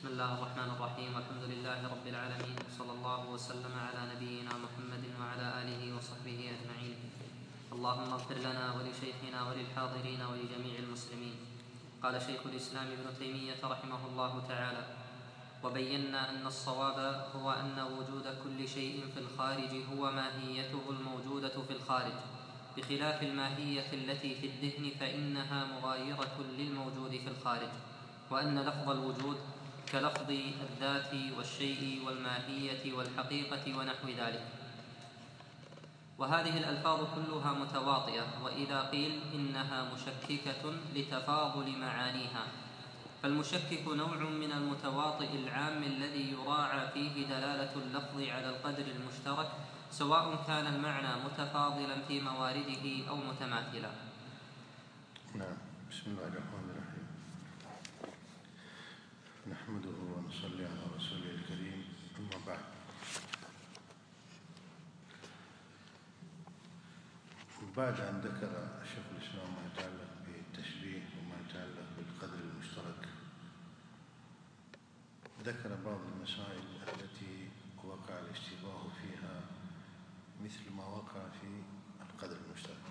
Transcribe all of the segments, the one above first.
بسم الله الرحمن الرحيم. والحمد لله رب العالمين، وصلى الله وسلم على نبينا محمد وعلى آله وصحبه أجمعين. اللهم اغفر لنا ولشيخنا وللحاضرين ولجميع المسلمين. قال شيخ الإسلام ابن تيمية رحمه الله تعالى: وبينا أن الصواب هو أن وجود كل شيء في الخارج هو ماهيته الموجودة في الخارج، بخلاف الماهية التي في الذهن فإنها مغايرة للموجود في الخارج، وأن لفظ الوجود كلفظ الذات والشيء والماهية والحقيقة ونحو ذلك. وهذه الألفاظ كلها متواطئة، وإذا قيل إنها مشككة لتفاضل معانيها، فالمشكك نوع من المتواطئ العام الذي يراعى فيه دلالة اللفظ على القدر المشترك، سواء كان المعنى متفاضلا في موارده أو متماثلا. نعم. بسم الله الرحمن الرحيم. نحمده ونصلي على رسوله الكريم، أما بعد. بعد أن ذكر شيخ الإسلام ما يتعلق بالتشبيه وما يتعلق بالقدر المشترك، ذكر بعض المسائل التي وقع الاشتباه فيها، مثل ما وقع في القدر المشترك.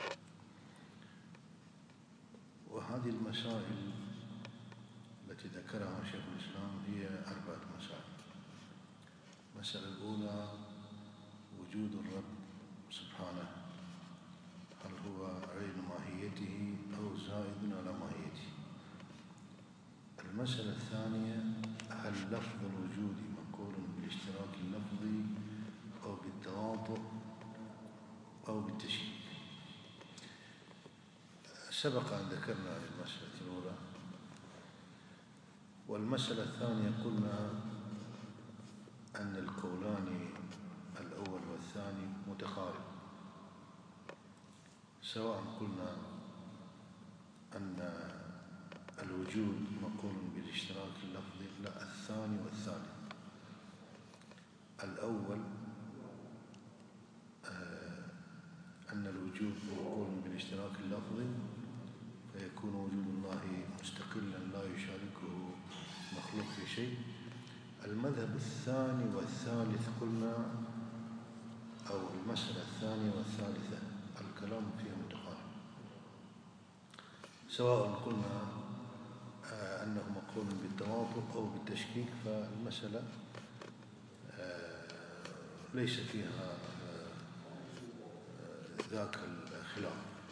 وهذه المسائل التي ذكرها شيخ الإسلام هي 4 مسائل. المسألة الأولى: وجود الرب سبحانه، هل هو عين ماهيته أو زائد على ماهيته؟ المسألة الثانية: هل لفظ الوجود منقول بالاشتراك اللفظي أو بالتواطؤ أو بالتشكيك؟ سبق أن ذكرنا المسألة الأولى. والمسألة الثانية قلنا أن القولان الأول والثاني متقارب، سواء قلنا أن الوجود مقول بالاشتراك اللفظي، لا، الثاني والثالث. الأول أن الوجود مقول بالاشتراك اللفظي، فيكون وجود الله مستقلا لا يشاركه مخلوق في شيء. المذهب الثاني والثالث قلنا، أو المسألة الثانية والثالثة، الكلام فيها متقارب، سواء قلنا أنه مقرون بالتواطؤ أو بالتشكيك، فالمسألة ليس فيها ذاك الخلاف.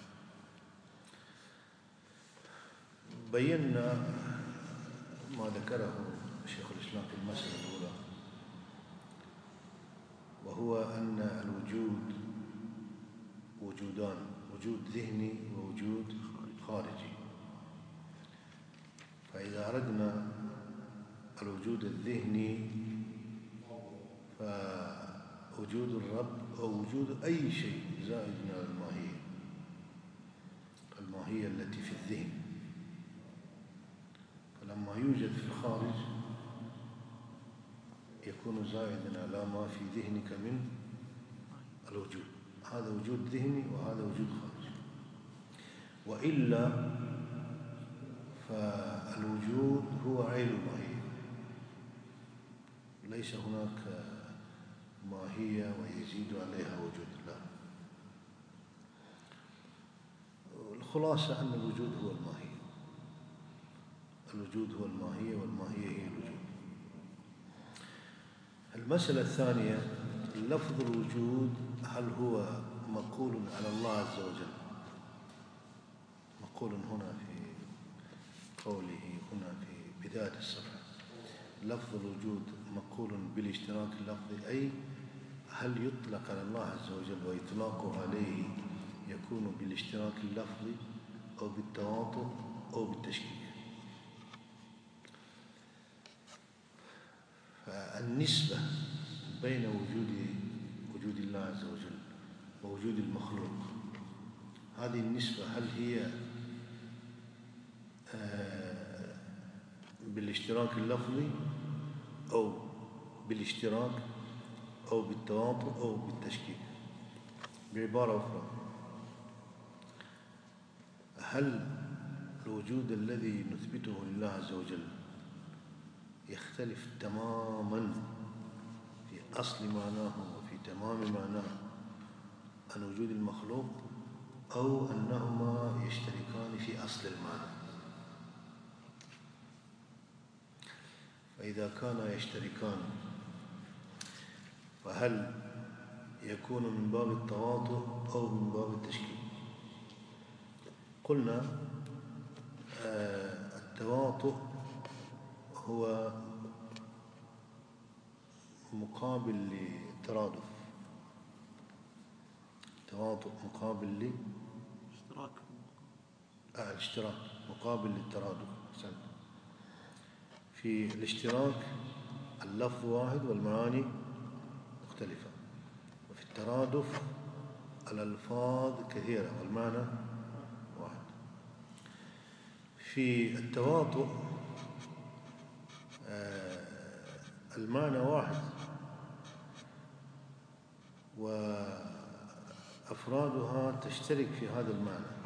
بينا ما ذكره شيخ الإسلام في المسألة الأولى، وهو أن الوجود وجودان: وجود ذهني ووجود خارجي. فإذا أردنا الوجود الذهني فوجود الرب أو وجود أي شيء زائد على الماهية التي في الذهن، فلما يوجد في الخارج يكون زائدا على ما في ذهنك من الوجود. هذا وجود ذهني وهذا وجود خارجي. وإلا فالوجود هو عين الماهية، ليس هناك ماهية ويزيد عليها وجود الله. الخلاصة أن الوجود هو الماهية، الوجود هو الماهية، والماهية هي الوجود. المسألة الثانية: لفظ الوجود هل هو مقول على الله عز وجل؟ مقول هنا في قوله هنا في بداية الصفحة: لفظ الوجود مقول بالاشتراك اللفظي، أي هل يطلق على الله عز وجل وإطلاقه عليه يكون بالاشتراك اللفظي أو بالتواطؤ أو بالتشكيك؟ فالنسبة بين وجود الله عز وجل ووجود المخلوق، هذه النسبة هل هي بالاشتراك اللفظي أو بالاشتراك أو بالتواطؤ أو بالتشكيك؟ بعبارة أخرى: هل الوجود الذي نثبته لله عز وجل يختلف تماما في أصل معناه وفي تمام معناه عن وجود المخلوق، أو أنهما يشتركان في أصل المعنى. فإذا كانا يشتركان فهل يكون من باب التواطؤ أو من باب التشكيك؟ قلنا التواطؤ هو مقابل للترادف. التواطؤ مقابل الاشتراك مقابل للترادف. في الاشتراك اللفظ واحد والمعاني مختلفة، وفي الترادف الألفاظ كثيرة والمعنى واحد. في التواطؤ المعنى واحد وأفرادها تشترك في هذا المعنى.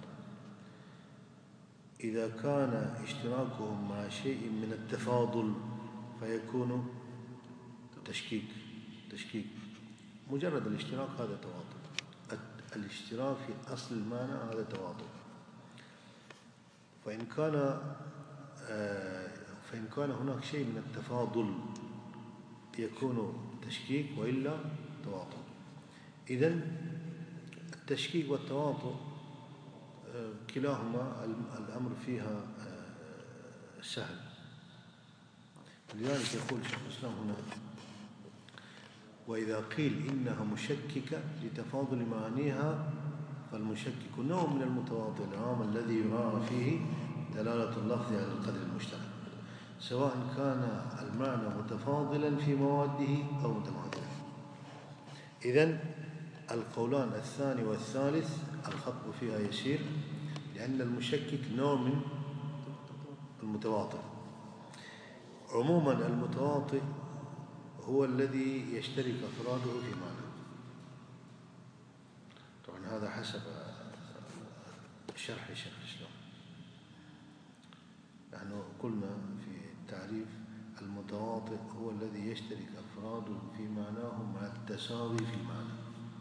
إذا كان اشتراكهم مع شيء من التفاضل فيكون تشكيك. مجرد الاشتراك هذا تواطؤ. الاشتراك في أصل المعنى هذا تواطؤ. فإن كان هناك شيء من التفاضل يكون تشكيك، وإلا تواطؤ. إذن التشكيك والتواطؤ كلاهما الأمر فيها سهل. لذلك يقول شيخ الإسلام هنا: وإذا قيل إنها مشككة لتفاضل معانيها فالمشكك نوع من المتواطئ العام الذي يراعى فيه دلالة اللفظ على القدر المشترك، سواء كان المعنى متفاضلا في مواده أو متماثلا. إذن القولان الثاني والثالث الخطب فيها يسير، لأن المشكك نوع من المتواطئ. عموما المتواطئ هو الذي يشترك أفراده في معنى. طبعا هذا حسب شرح شيخ الإسلام. نحن قلنا في التعريف: المتواطئ هو الذي يشترك أفراده في معناه مع التساوي في معنى.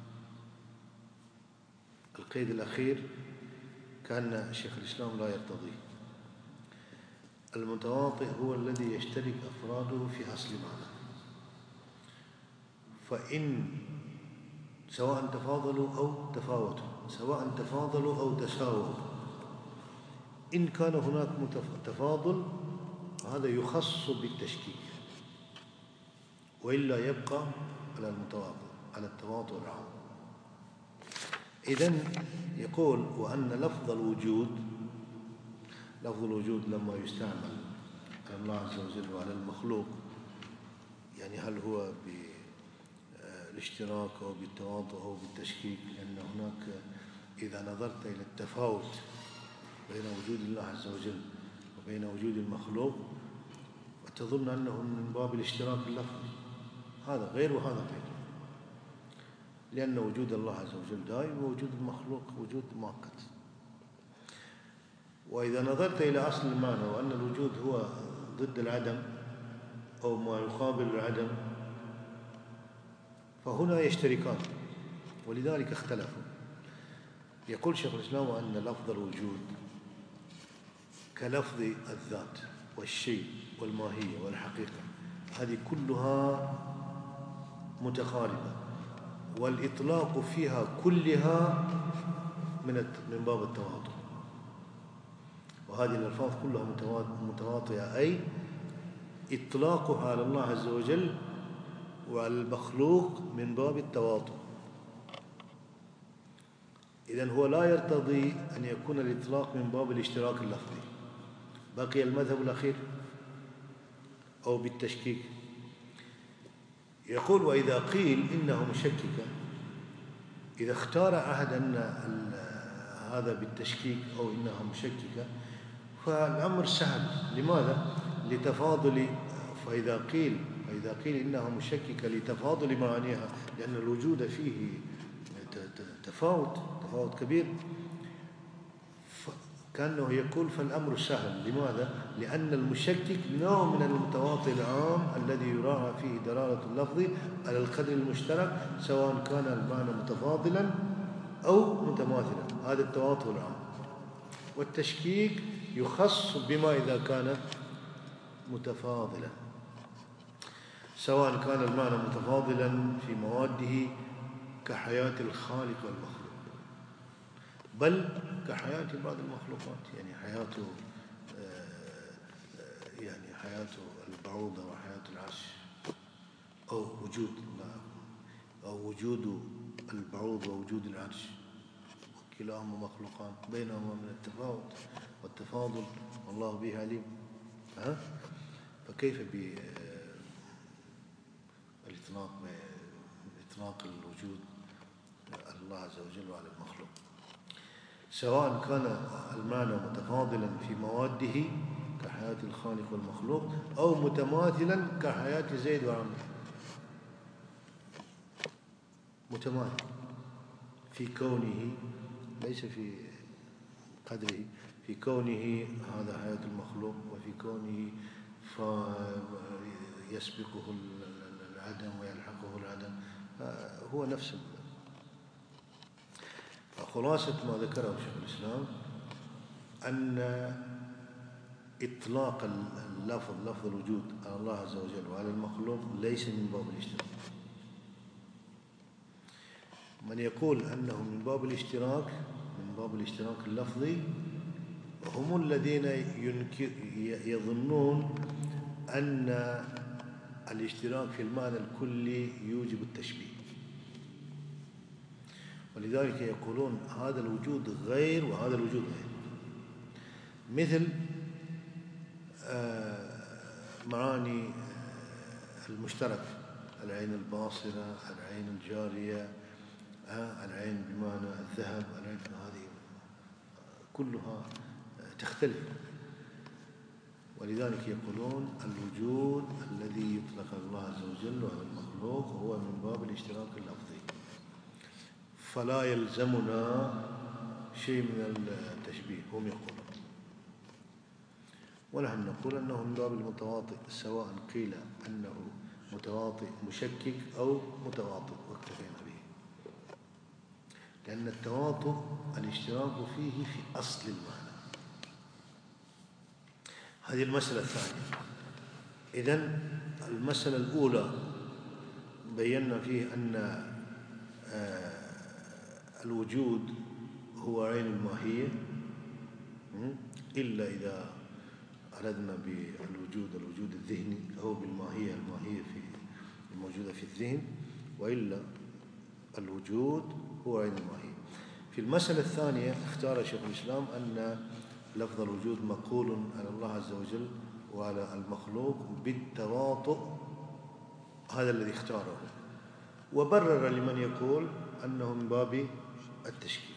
القيد الأخير كان شيخ الإسلام لا يرتضيه. المتواطئ هو الذي يشترك أفراده في أصل معنى، فإن سواء تفاضلوا أو تفاوتوا، سواء تفاضلوا أو تساووا، إن كان هناك تفاضل هذا يخص بالتشكيك، وإلا يبقى على المتواطئ، على التواطؤ العام. إذن يقول: وأن لفظ الوجود لما يستعمل على الله عز وجل وعلى المخلوق، يعني هل هو بالاشتراك أو بالتواطؤ أو بالتشكيك؟ لأن هناك إذا نظرت إلى التفاوت بين وجود الله عز وجل وبين وجود المخلوق وتظن أنه من باب الاشتراك اللفظي، هذا غير وهذا غير، لأن وجود الله عز وجل دائم ووجود المخلوق وجود مؤقت. وإذا نظرت إلى أصل المعنى وأن الوجود هو ضد العدم أو ما يقابل العدم، فهنا يشتركان، ولذلك اختلفوا. يقول شيخ الإسلام: وأن لفظ الوجود كلفظ الذات والشيء والماهية والحقيقة، هذه كلها متقاربة، والإطلاق فيها كلها من باب التواطؤ. وهذه الألفاظ كلها متواطئة، أي إطلاقها على الله عز وجل وعلى المخلوق من باب التواطؤ. إذن هو لا يرتضي أن يكون الإطلاق من باب الاشتراك اللفظي. بقي المذهب الأخير أو بالتشكيك. يقول: وإذا قيل إنه مشككة، إذا اختار أحد أن هذا بالتشكيك أو إنها مشككة فالأمر سهل. لماذا؟ لتفاضل. فإذا قيل إنها مشككة لتفاضل معانيها، لأن الوجود فيه تفاوت كبير. كأنه يقول فالأمر سهل. لماذا؟ لأن المشكك نوع من المتواطئ العام الذي يراعى فيه دلالة اللفظ على القدر المشترك سواء كان المعنى متفاضلا أو متماثلا. هذا التواطؤ العام. والتشكيك يخص بما إذا كان متفاضلا، سواء كان المعنى متفاضلا في مواده كحياة الخالق والمخلوق، بل كحياة بعض المخلوقات، يعني حياة البعوضة وحياة العرش، أو وجود البعوض ووجود العرش، كلاهما مخلوقان بينهما من التفاوت والتفاضل والله به عليم. فكيف بإطلاق الوجود الله عز وجل على المخلوق، سواء كان المعنى متفاضلا في مواده كحياة الخالق والمخلوق أو متماثلا كحياة زيد وعمرو. متماثل في كونه، ليس في قدره، في كونه هذا حياة المخلوق، وفي كونه يسبقه العدم ويلحقه العدم، هو نفس. فخلاصة ما ذكره شيخ الإسلام أن إطلاق لفظ الوجود على الله عز وجل وعلى المخلوق ليس من باب الاشتراك. من يقول أنه من باب الاشتراك اللفظي هم الذين يظنون أن الاشتراك في المعنى الكلي يوجب التشبيه، ولذلك يقولون هذا الوجود غير وهذا الوجود غير. مثل معاني المشترك، العين الباصرة، العين الجارية، العين بمعنى الذهب، العين، هذه كلها تختلف. ولذلك يقولون الوجود الذي يطلق على الله عز وجل وعلى المخلوق هو من باب الاشتراك اللفظي، فلا يلزمنا شيء من التشبيه. هم يقولون، ونحن نقول أنه من باب المتواطئ، سواء قيل أنه متواطئ مشكك أو متواطئ، واكتفينا به، لأن التواطؤ الاشتراك فيه في أصل المعنى. هذه المسألة الثانية. إذن المسألة الأولى بينا فيه أن الوجود هو عين الماهية، إلا إذا أردنا بالوجود الذهني أو بالماهية في الموجودة في الذهن، وإلا الوجود هو عين الماهية. في المسألة الثانية اختار شيخ الإسلام أن لفظ الوجود مقول على الله عز وجل وعلى المخلوق بالتواطؤ، هذا الذي اختاره، وبرر لمن يقول أنه من باب التشكيل.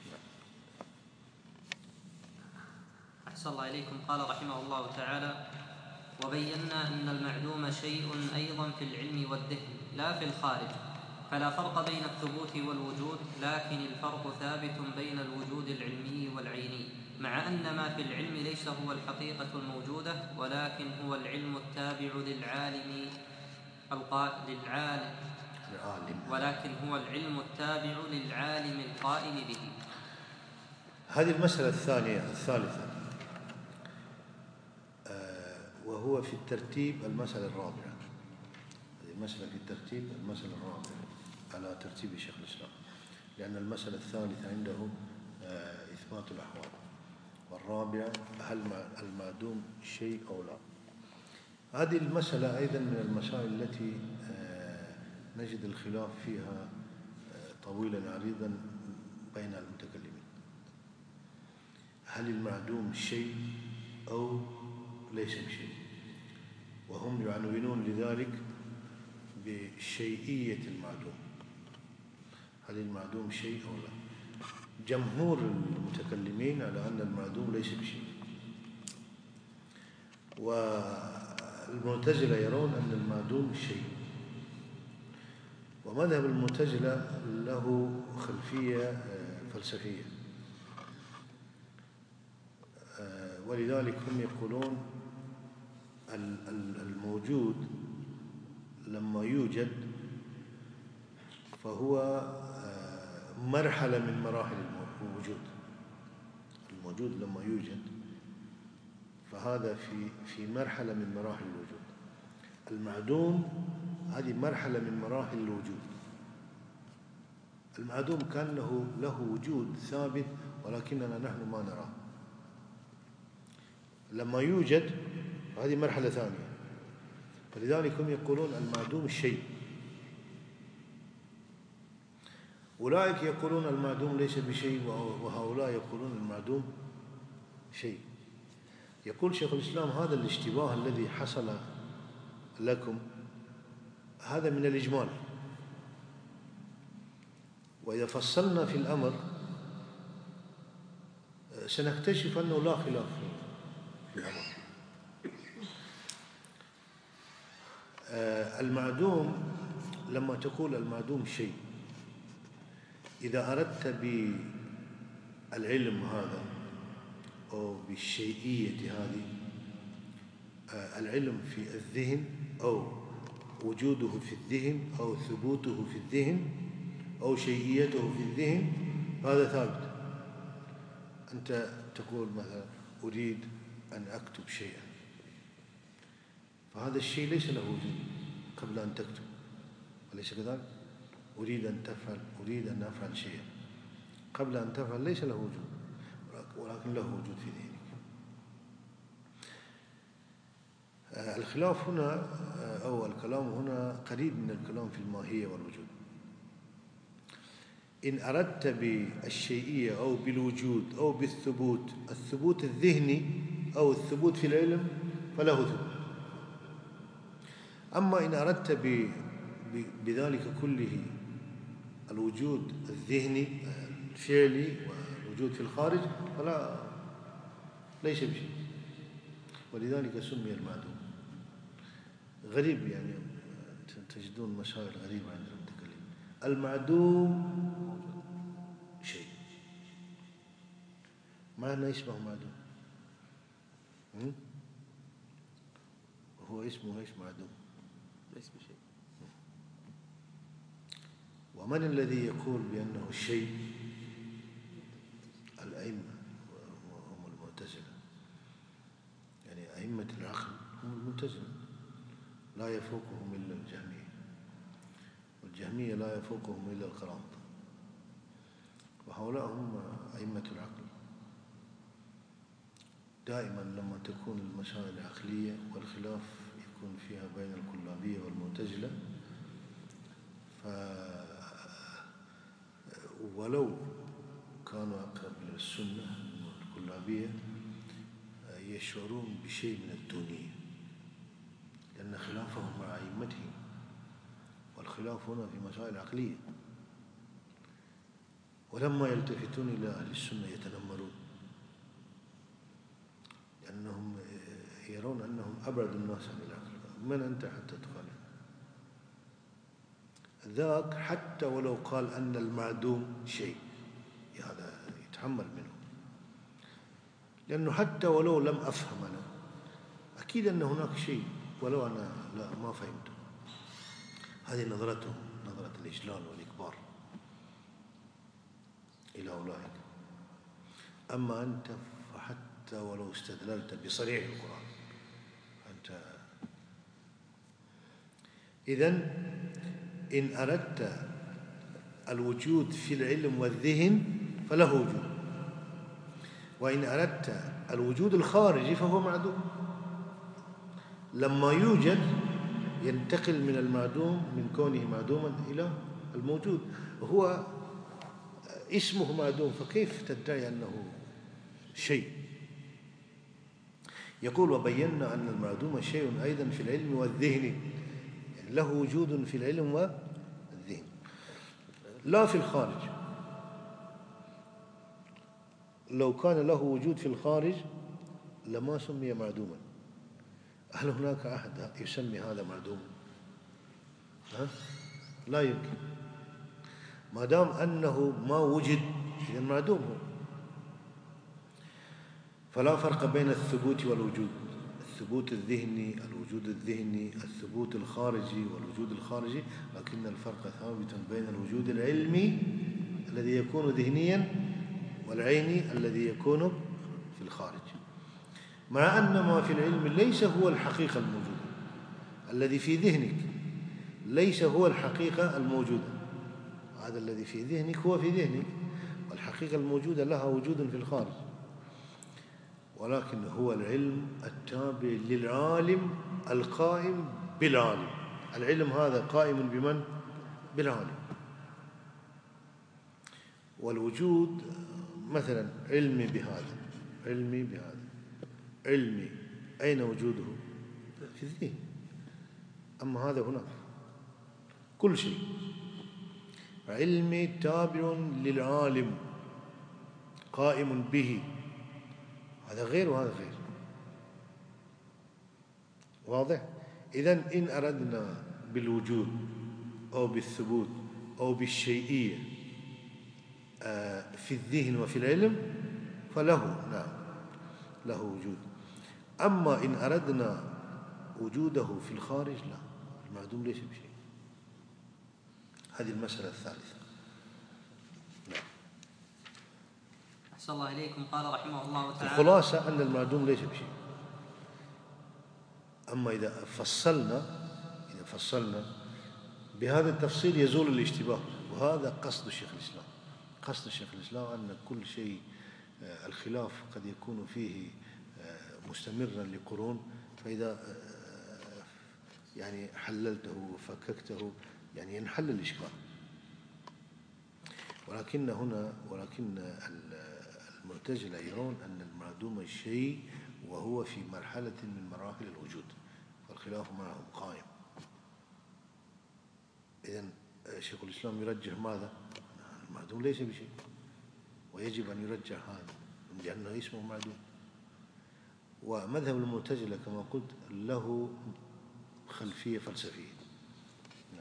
أحسن الله إليكم. قال رحمه الله تعالى: وبينا أن المعدوم شيء أيضا في العلم والذهن لا في الخارج، فلا فرق بين الثبوت والوجود، لكن الفرق ثابت بين الوجود العلمي والعيني، مع أن ما في العلم ليس هو الحقيقة الموجودة، ولكن هو العلم التابع للعالم القائم به. هذه المسألة الثالثة، وهو في الترتيب المسألة الرابعة. هذه المسألة في الترتيب المسألة الرابعة على ترتيب شيخ الإسلام، لأن المسألة الثالثة عنده إثبات الأحوال، والرابعة هل المعدوم شيء أو لا. هذه المسألة أيضا من المسائل التي نجد الخلاف فيها طويلا عريضا بين المتكلمين. هل المعدوم شيء أو ليس بشيء؟ وهم يعنونون لذلك بشيئية المعدوم. هل المعدوم شيء أو لا؟ جمهور المتكلمين على أن المعدوم ليس بشيء، والمعتزلة يرون أن المعدوم شيء. ومذهب المعتزلة له خلفية فلسفية، ولذلك هم يقولون الموجود لما يوجد فهو مرحلة من مراحل الوجود. الموجود لما يوجد فهذا في مرحلة من مراحل الوجود. المعدوم هذه مرحلة من مراحل الوجود. المعدوم كأنه له وجود ثابت ولكننا نحن ما نراه. لما يوجد هذه مرحلة ثانية. فلذلك هم يقولون المعدوم الشيء. أولئك يقولون المعدوم ليس بشيء، وهؤلاء يقولون المعدوم شيء. يقول شيخ الإسلام هذا الاشتباه الذي حصل لكم هذا من الإجمال، وإذا فصلنا في الأمر سنكتشف أنه لا خلاف في الأمر. المعدوم لما تقول المعدوم شيء، إذا أردت بالعلم هذا أو بالشيئية هذه، العلم في الذهن أو وجوده في الذهن أو ثبوته في الذهن أو شيئيته في الذهن، هذا ثابت. أنت تقول مثلا أريد أن أكتب شيئا، فهذا الشيء ليس له وجود قبل أن تكتب، أليس كذلك؟ أريد أن أفعل شيئا، قبل أن تفعل ليس له وجود، ولكن له وجود في ذهنك. الخلاف هنا أو الكلام هنا قريب من الكلام في الماهية والوجود. إن أردت بالشيئية أو بالوجود أو بالثبوت، الثبوت الذهني أو الثبوت في العلم فله ثبوت. أما إن أردت بذلك كله الوجود الذهني الفعلي والوجود في الخارج فلا، ليس بشيء. ولذلك سمي المعدوم. غريب يعني، تجدون مسائل غريبة عند المتكلم. المعدوم شيء، معنى اسمه معدوم، هو اسمه ايش؟ معدوم، ليس بشيء. ومن الذي يقول بأنه الشيء؟ الأئمة هم المعتزلة، يعني أئمة العقل هم المعتزلة، لا يفوقهم إلا الجهمية، والجهمية لا يفوقهم إلا القرامطة، وهؤلاء هم أئمة العقل. دائما لما تكون المسائل عقلية والخلاف يكون فيها بين الكلابية والمعتزلة، ولو كانوا أقرب إلى السنة الكلابية يشعرون بشيء من الدونية، لأن خلافهم مع أئمتهم، والخلاف هنا في مسائل عقلية. ولما يلتفتون إلى أهل السنة يتنمرون، لأنهم يرون أنهم أبعد الناس عن العقل. من أنت حتى تخالف ذاك؟ حتى ولو قال أن المعدوم شيء، هذا يتحمل منه، لأنه حتى ولو لم أفهم أنا أكيد أن هناك شيء، ولو أنا لا ما فهمته. هذه نظرتهم، نظرة الإجلال والإكبار إلى أولئك. أما أنت فحتى ولو استدللت بصريح القرآن أنت. إذن إن أردت الوجود في العلم والذهن فله وجود، وإن أردت الوجود الخارجي فهو معدوم. لما يوجد ينتقل من المعدوم، من كونه معدوما إلى الموجود، وهو اسمه معدوم، فكيف تدعي أنه شيء؟ يقول وبينا أن المعدوم شيء أيضا في العلم والذهن، يعني له وجود في العلم والذهن لا في الخارج. لو كان له وجود في الخارج لما سمي معدوما. هل هناك أحد يسمي هذا معدوم؟ لا يمكن. ما دام أنه ما وجد إذن معدوم هو. فلا فرق بين الثبوت والوجود، الثبوت الذهني، الوجود الذهني، الثبوت الخارجي والوجود الخارجي، لكن الفرق ثابت بين الوجود العلمي الذي يكون ذهنيا والعيني الذي يكون في الخارج، مع أن ما في العلم ليس هو الحقيقة الموجودة. الذي في ذهنك ليس هو الحقيقة الموجودة، هذا الذي في ذهنك هو في ذهنك، والحقيقة الموجودة لها وجود في الخارج، ولكن هو العلم التابع للعالم القائم بالعالم. العلم هذا قائم بمن؟ بالعالم. والوجود مثلا علمي بهذا، علمي بهذا، علمي أين وجوده؟ في الذهن. أما هذا هناك كل شيء. علمي تابع للعالم قائم به، هذا غير وهذا غير. واضح؟ إذن إن أردنا بالوجود أو بالثبوت أو بالشيئية في الذهن وفي العلم فله، نعم، له وجود. أما إن أردنا وجوده في الخارج لا، المعدوم ليس بشيء. هذه المسألة الثالثة. نعم. أحسن الله إليكم. قال رحمه الله تعالى: الخلاصة أن المعدوم ليس بشيء. أما إذا فصلنا بهذا التفصيل يزول الاشتباه، وهذا قصد الشيخ الإسلام. قصد الشيخ الإسلام أن كل شيء الخلاف قد يكون فيه مستمرا لقرون، فإذا يعني حللته وفككته يعني ينحل الإشكال. ولكن المعتزلة يرون أن المعدوم الشيء وهو في مرحلة من مراحل الوجود، والخلاف معهم قائم. إذن شيخ الإسلام يرجح ماذا؟ المعدوم ليس بشيء، ويجب أن يرجح هذا لأنه اسمه معدوم. ومذهب المعتزلة كما قلت له خلفية فلسفية. نعم.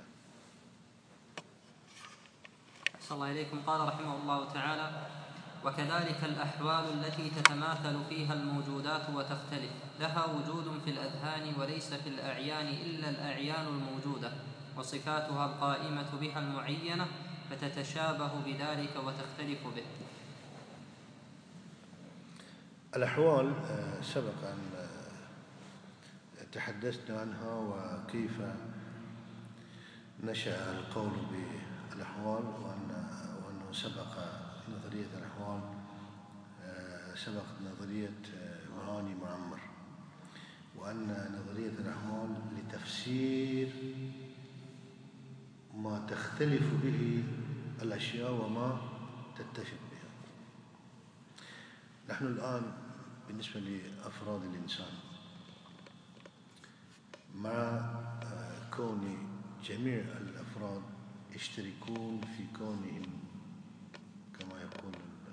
أحسن الله إليكم. قال رحمه الله تعالى: وكذلك الأحوال التي تتماثل فيها الموجودات وتختلف لها وجود في الأذهان وليس في الأعيان إلا الأعيان الموجودة، وصفاتها القائمة بها المعينة، فتتشابه بذلك وتختلف به. الأحوال سبق أن تحدثنا عنها، وكيف نشأ القول بالأحوال، وأنه سبق نظرية الأحوال سبقت نظرية معاني معمر، وأن نظرية الأحوال لتفسير ما تختلف به الأشياء وما تتفق بها. نحن الآن بالنسبة لأفراد الإنسان، مع كون جميع الأفراد يشتركون في كونهم كما يقول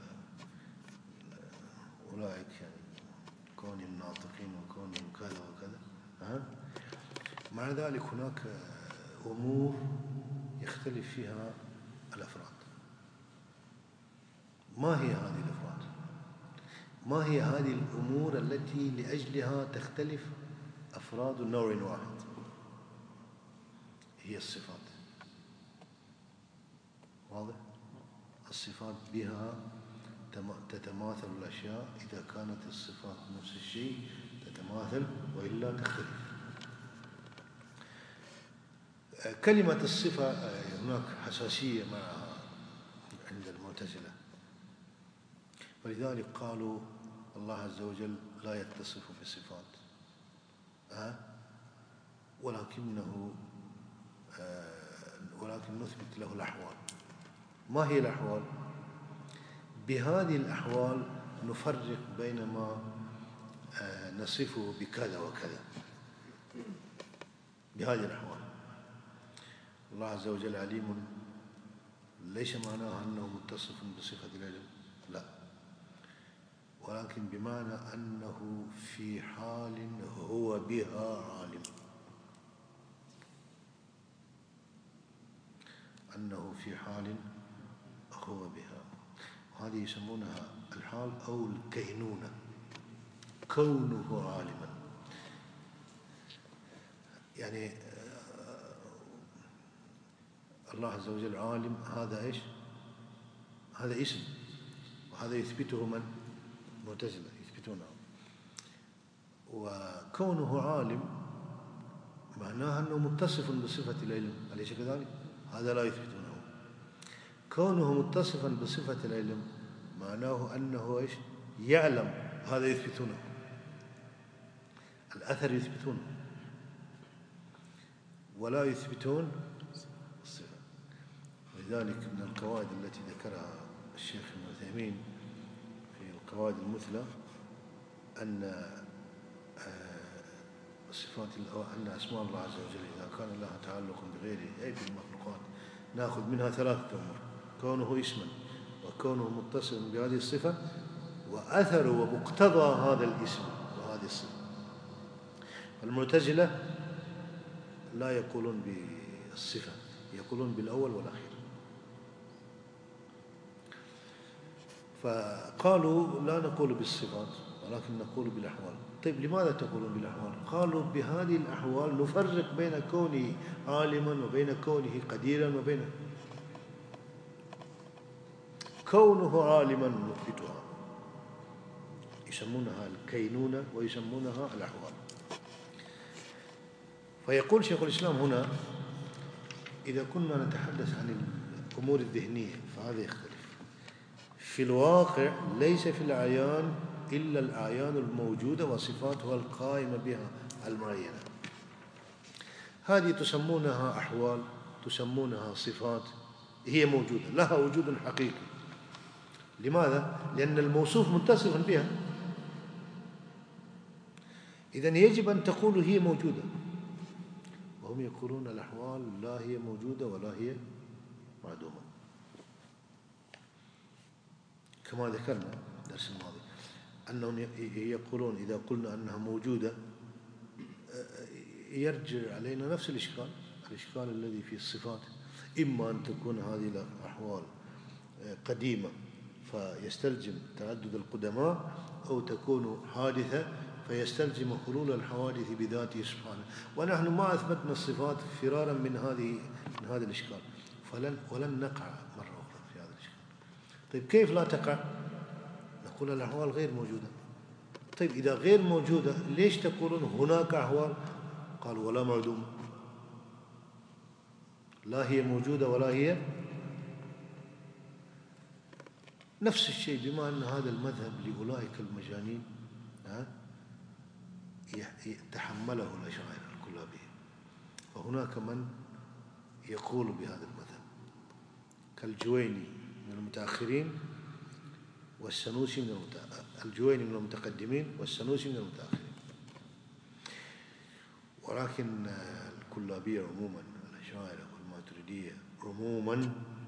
أولئك يعني كونهم ناطقين وكونهم كذا وكذا، مع ذلك هناك أمور يختلف فيها الأفراد. ما هي هذه الأفراد؟ ما هي هذه الأمور التي لأجلها تختلف أفراد نوع واحد؟ هي الصفات. واضح؟ الصفات بها تتماثل الأشياء، إذا كانت الصفات نفس الشيء تتماثل، وإلا تختلف. كلمة الصفة هناك حساسية معها عند المعتزلة، ولذلك قالوا الله عز وجل لا يتصف بصفات، ولكن نثبت له الأحوال. ما هي الأحوال؟ بهذه الأحوال نفرق بين ما نصفه بكذا وكذا، بهذه الأحوال. الله عز وجل عليم، ليس معناه أنه متصف بصفة العلم، لا، ولكن بمعنى أنه في حال هو بها عالم، أنه في حال هو بها، وهذه يسمونها الحال أو الكينونة. كونه عالما. يعني الله عز وجل عالم، هذا إيش؟ هذا اسم، وهذا يثبته من؟ المعتزلة يثبتونه. وكونه عالم معناها أنه متصف بصفة العلم، أليس كذلك؟ هذا لا يثبتونه. كونه متصفا بصفة العلم معناه أنه إيش؟ يعلم، هذا يثبتونه. الأثر يثبتونه ولا يثبتون الصفة. ولذلك من القواعد التي ذكرها الشيخ ابن عثيمين في القواعد المثلى أن صفات أن أسماء الله عز وجل إذا كان لها تعلق بغيره أي بالمخلوقات نأخذ منها ثلاثة أمور: كونه اسما، وكونه متصل بهذه الصفة، وأثر ومقتضى هذا الاسم وهذه الصفة. المعتزلة لا يقولون بالصفة، يقولون بالأول والأخير. فقالوا لا نقول بالصفات ولكن نقول بالأحوال. طيب لماذا تقولون بالأحوال؟ قالوا بهذه الأحوال نفرق بين كونه عالما وبين كونه قديرا وبين كونه عالما نثبتها، يسمونها الكينونة ويسمونها الأحوال. فيقول شيخ الإسلام هنا: إذا كنا نتحدث عن الأمور الذهنية فهذا يختلف. في الواقع ليس في الأعيان إلا الأعيان الموجودة وصفاتها القائمة بها المعينة، هذه تسمونها أحوال، تسمونها صفات، هي موجودة، لها وجود حقيقي. لماذا؟ لأن الموصوف متصف بها، إذن يجب أن تقولوا هي موجودة. وهم يقولون الأحوال لا هي موجودة ولا هي معدومة، كما ذكرنا الدرس الماضي أنهم يقولون إذا قلنا أنها موجودة يرجع علينا نفس الإشكال الذي في الصفات، إما أن تكون هذه الأحوال قديمة فيستلزم تعدد القدماء، أو تكون حادثة فيستلزم حلول الحوادث بذاته سبحانه. ونحن ما أثبتنا الصفات فرارا من هذا الإشكال، ولن نقع مرة أخرى في هذا الإشكال. طيب كيف لا تقع؟ نقول الأحوال غير موجودة. طيب إذا غير موجودة ليش تقولون هناك أحوال؟ قالوا ولا معدومة، لا هي موجودة ولا هي. نفس الشيء، بما أن هذا المذهب لأولئك المجانين تحمله الأشاعرة الكلابية، فهناك من يقول بهذا المذهب كالجويني من المتأخرين والسنوسي الجويني من المتقدمين والسنوسي من المتأخرين. ولكن الكلابية عموما، الأشاعرة والماتريدية عموما،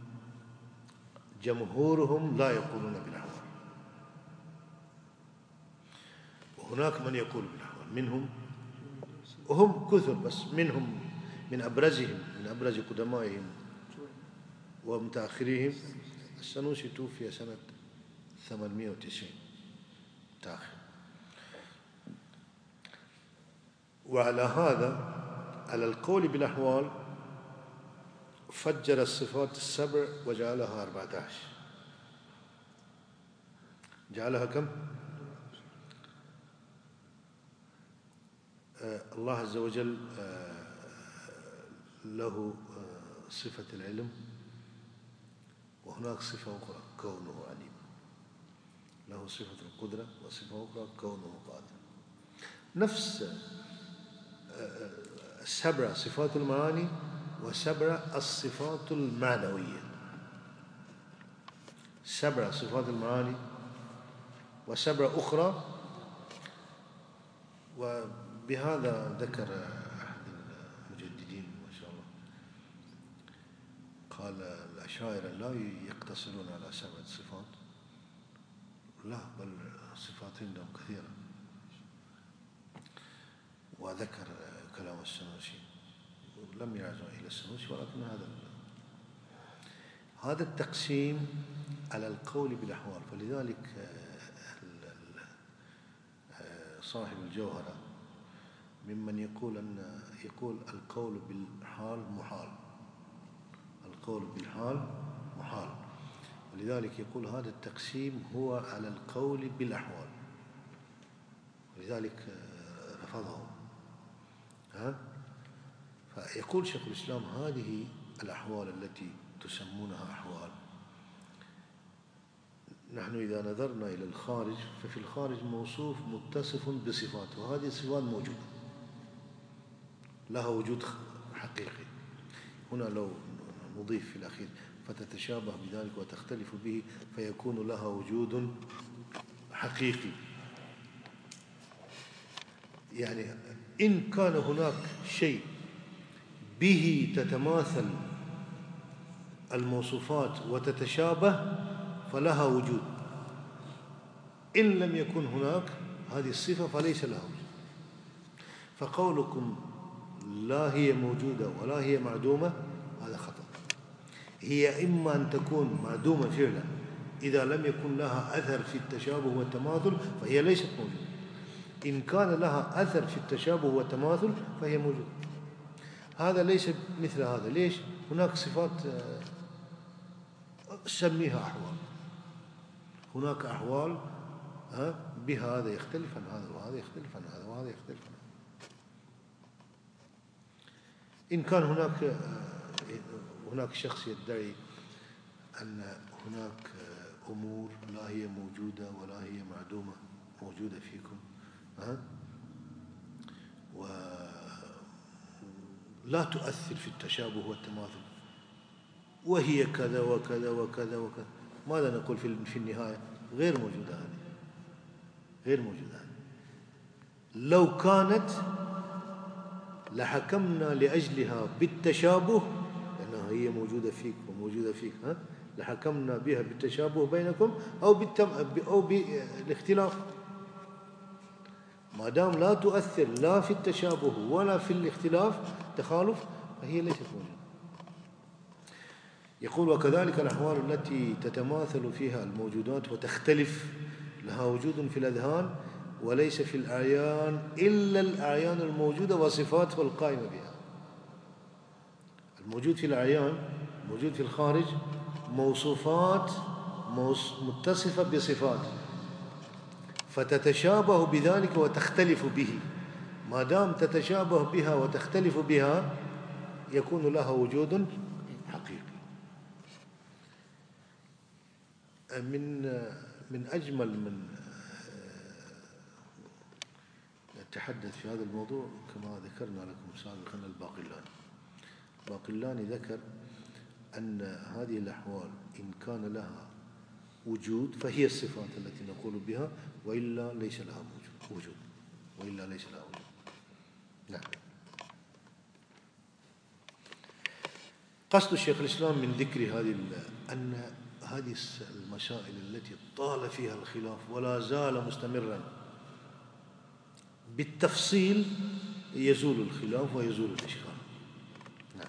جمهورهم لا يقولون بالأحوال، وهناك من يقول بالأحوال منهم، وهم كثر، بس منهم من أبرزهم، من أبرز قدمائهم ومتأخريهم السنوسي توفي سنة 890 متأخر. وعلى هذا، على القول بالأحوال، فجر الصفات السبع وجعلها 14. جعلها كم؟ الله عز وجل له صفة العلم، وهناك صفة أخرى كونه عليم. له صفة القدرة وصفة أخرى كونه قادر. نفس السبع صفات المعاني وسبع الصفات المعنوية. 7 صفات المعاني وسبع أخرى. وبهذا ذكر أحد المجددين ما شاء الله، قال الأشاعرة لا يقتصرون على 7 صفات، لا، بل الصفات عندهم كثيرة. وذكر كلام السنوسي، لم يرجع إلى السنوسي، ولكن هذا التقسيم على القول بالأحوال. فلذلك صاحب الجوهرة ممن يقول القول بالحال محال، القول بالحال محال، ولذلك يقول هذا التقسيم هو على القول بالأحوال، ولذلك رفضه. فيقول شيخ الإسلام هذه الأحوال التي تسمونها أحوال، نحن إذا نظرنا إلى الخارج ففي الخارج موصوف متصف بصفات، وهذه الصفات موجودة لها وجود حقيقي. هنا لو نضيف في الأخير فتتشابه بذلك وتختلف به فيكون لها وجود حقيقي. يعني إن كان هناك شيء به تتماثل الموصوفات وتتشابه فلها وجود، إن لم يكن هناك هذه الصفة فليس لها وجود. فقولكم لا هي موجودة ولا هي معدومة هذا خطأ. هي إما أن تكون معدومة فعلا إذا لم يكن لها أثر في التشابه والتماثل فهي ليست موجودة، إن كان لها أثر في التشابه والتماثل فهي موجودة. هذا ليس مثل هذا. ليش؟ هناك صفات سميها أحوال، هناك أحوال بها هذا يختلف عن هذا وهذا يختلف عن هذا وهذا يختلف عن هذا. إن كان هناك شخص يدعي أن هناك أمور لا هي موجودة ولا هي معدومة موجودة فيكم ولا تؤثر في التشابه والتماثل، وهي كذا وكذا وكذا وكذا، ماذا نقول في النهاية؟ غير موجودة هذه، غير موجودة هذه. لو كانت لحكمنا لأجلها بالتشابه، لأنها هي موجودة فيك وموجودة فيك، لحكمنا بها بالتشابه بينكم أو بالاختلاف. ما دام لا تؤثر لا في التشابه ولا في الاختلاف تخالف فهي ليست موجودة. يقول وكذلك الأحوال التي تتماثل فيها الموجودات وتختلف لها وجود في الأذهان وليس في الأعيان إلا الأعيان الموجودة وصفاتها القائمة بها. الموجود في الأعيان موجود في الخارج موصوفات متصفة بصفات فتتشابه بذلك وتختلف به. ما دام تتشابه بها وتختلف بها يكون لها وجود حقيقي. من أجمل من نتحدث في هذا الموضوع كما ذكرنا لكم سابقا الباقلاني ذكر أن هذه الأحوال إن كان لها وجود فهي الصفات التي نقول بها، وإلا ليس لها وجود، وإلا ليس لها وجود. نعم. قصد الشيخ الإسلام من ذكر أن هذه المسائل التي طال فيها الخلاف ولا زال مستمرا بالتفصيل يزول الخلاف ويزول الإشكال. نعم.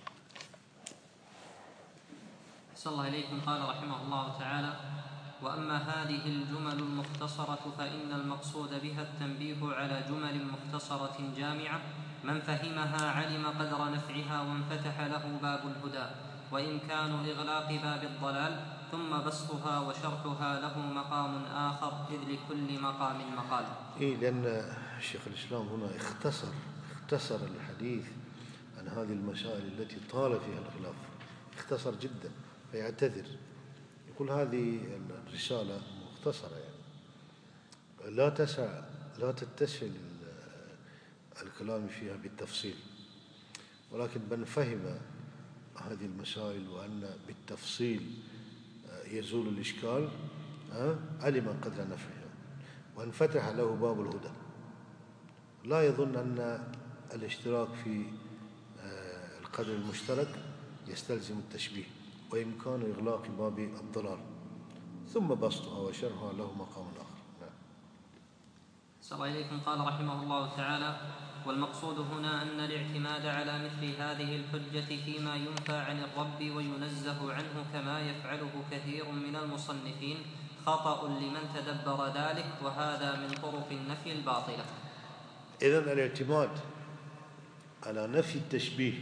أحسن الله إليكم. قال رحمه الله تعالى: وأما هذه الجمل المختصرة فإن المقصود بها التنبيه على جمل مختصرة جامعة، من فهمها علم قدر نفعها وانفتح له باب الهدى، وإمكان إغلاق باب الضلال، ثم بسطها وشرحها له مقام آخر، إذ لكل مقام مقال. لأن الشيخ الإسلام هنا اختصر الحديث عن هذه المسائل التي طال فيها الخلاف، اختصر جدا، فيعتذر يقول هذه الرسالة مختصرة، يعني لا تتسع الكلام فيها بالتفصيل، ولكن من فهم هذه المسائل وأن بالتفصيل يزول الإشكال علم قدر نفعها وانفتح له باب الهدى. لا يظن أن الاشتراك في القدر المشترك يستلزم التشبيه، وإمكان إغلاق باب الضلال، ثم بسطها وشرحها له مقام آخر. نعم. صلى الله إليكم. قال رحمه الله تعالى: والمقصود هنا أن الاعتماد على مثل هذه الحجة فيما ينفى عن الرب وينزه عنه كما يفعله كثير من المصنفين خطأ لمن تدبر ذلك، وهذا من طرق النفي الباطلة. إذن الاعتماد على نفي التشبيه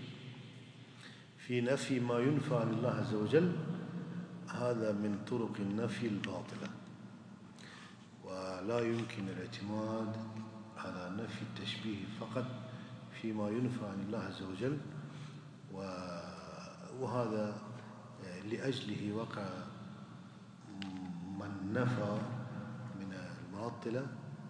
في نفي ما ينفى عن الله عز وجل هذا من طرق النفي الباطلة، ولا يمكن الاعتماد على نفي التشبيه فقط فيما ينفى عن الله عز وجل، وهذا لأجله وقع من نفى من المعطلة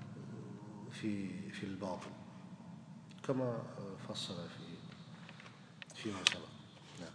في الباطل كما فصل فيما سبق. نعم.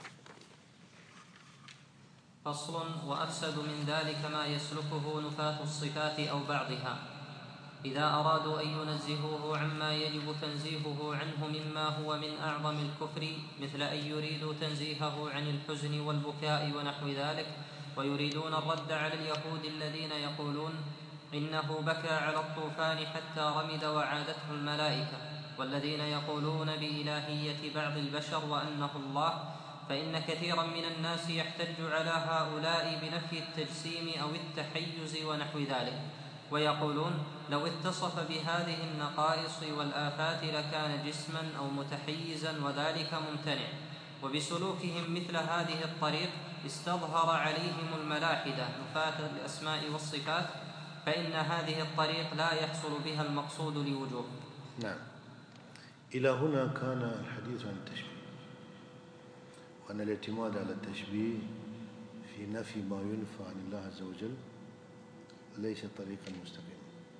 فصل: وأفسد من ذلك ما يسلكه نفاة الصفات أو بعضها إذا أرادوا أن ينزهوه عما يجب تنزيهه عنه مما هو من أعظم الكفر، مثل أن يريدوا تنزيهه عن الحزن والبكاء ونحو ذلك، ويريدون الرد على اليهود الذين يقولون إنه بكى على الطوفان حتى رمد وعادته الملائكة، والذين يقولون بإلهية بعض البشر وأنه الله، فإن كثيرا من الناس يحتج على هؤلاء بنفي التجسيم أو التحيز ونحو ذلك، ويقولون لو اتصف بهذه النقائص والآفات لكان جسما أو متحيزا، وذلك ممتنع. وبسلوكهم مثل هذه الطريق استظهر عليهم الملاحدة نفاة الأسماء والصفات، فإن هذه الطريق لا يحصل بها المقصود لوجوه. نعم. إلى هنا كان الحديث عن التشبيه، وأن الاعتماد على التشبيه في نفي ما ينفى عن الله عز وجل ليس طريقا مستقيما.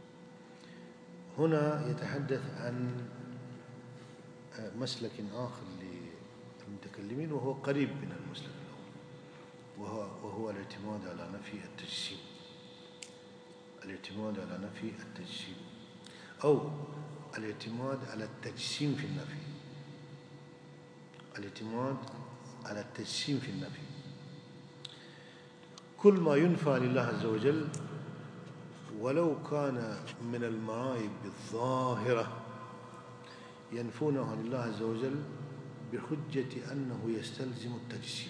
هنا يتحدث عن مسلك آخر للمتكلمين وهو قريب من المسلك الأول، وهو الاعتماد على نفي التجسيم. الاعتماد على نفي التجسيم أو الاعتماد على التجسيم في النفي. الاعتماد على التجسيم في النفي، كل ما ينفى عن الله عز وجل ولو كان من المعايب الظاهرة ينفونه عن الله عز وجل بحجة أنه يستلزم التجسيم.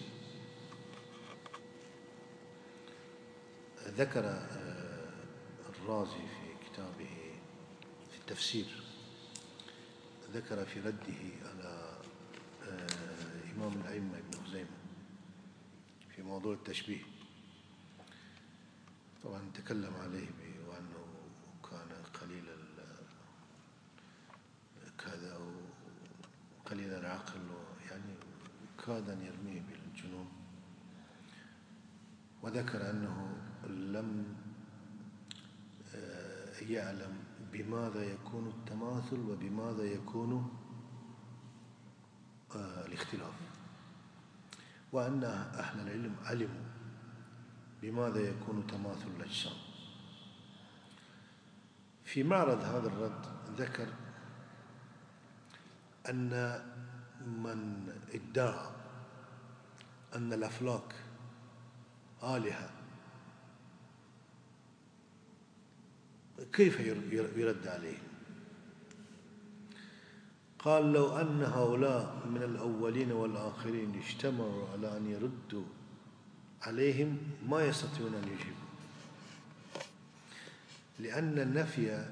ذكر الرازي في كتابه في التفسير، ذكر في رده على إمام الأئمة ابن خزيمة في موضوع التشبيه، طبعا تكلم عليه وأنه كان قليل كذا وقليل العقل، يعني كاد أن يرميه بالجنون، وذكر أنه لم يعلم بماذا يكون التماثل وبماذا يكون الاختلاف، وأن أهل العلم علموا بماذا يكون تماثل الأجسام. في معرض هذا الرد ذكر أن من ادعى أن الأفلاك آلهة كيف يرد عليه؟ قال لو أن هؤلاء من الأولين والآخرين اجتمعوا على أن يردوا عليهم ما يستطيعون أن يجيبوا، لأن النفي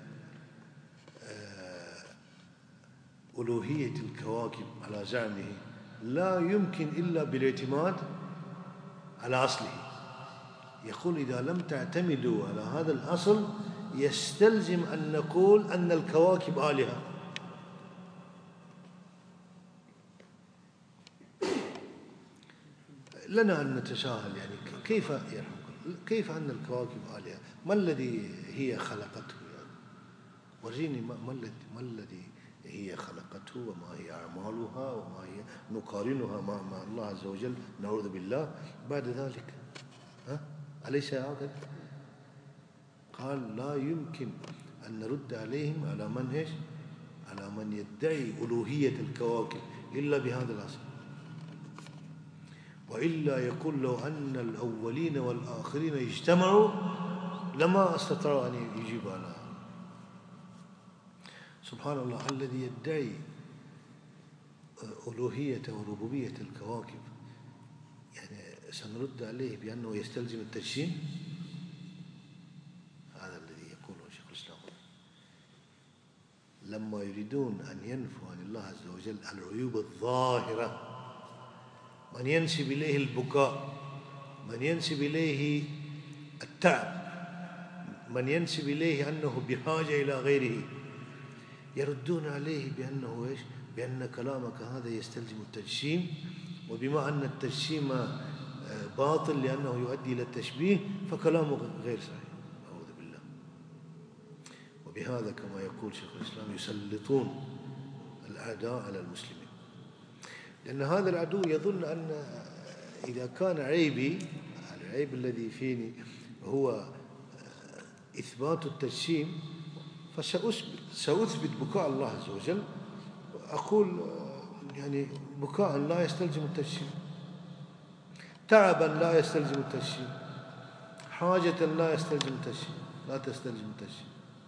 ألوهية الكواكب على زعمه لا يمكن إلا بالاعتماد على أصله. يقول إذا لم تعتمدوا على هذا الأصل يستلزم أن نقول أن الكواكب آلهة. لنا أن نتساءل، يعني كيف أن الكواكب آلهة؟ ما الذي هي خلقته؟ يعني وريني ما الذي هي خلقته وما هي أعمالها وما هي نقارنها مع الله عز وجل، نعوذ بالله بعد ذلك. أليس هكذا؟ قال لا يمكن أن نرد عليهم على من على من يدعي ألوهية الكواكب إلا بهذا الأصل، وإلا يقول لو أن الأولين والآخرين اجتمعوا لما استطاعوا أن يجيبوا على. سبحان الله، الذي يدعي ألوهية وربوبية الكواكب يعني سنرد عليه بأنه يستلزم التجسيم. لما يريدون أن ينفوا عن الله عز وجل العيوب الظاهرة، من ينسب إليه البكاء، من ينسب إليه التعب، من ينسب إليه أنه بحاجة إلى غيره، يردون عليه بأنه إيش؟ بأن كلامك هذا يستلزم التجسيم، وبما أن التجسيم باطل لأنه يؤدي إلى التشبيه فكلامك غير صحيح. أعوذ بالله. وبهذا كما يقول شيخ الإسلام يسلطون الأعداء على المسلمين، لأن هذا العدو يظن أن إذا كان عيبي، العيب الذي فيني هو إثبات التجسيم، فسأثبت بكاء الله عز وجل، أقول يعني بكاء لا يستلزم التجسيم، تعبا لا يستلزم التجسيم، حاجة لا يستلزم التجسيم، لا تستلزم التجسيم.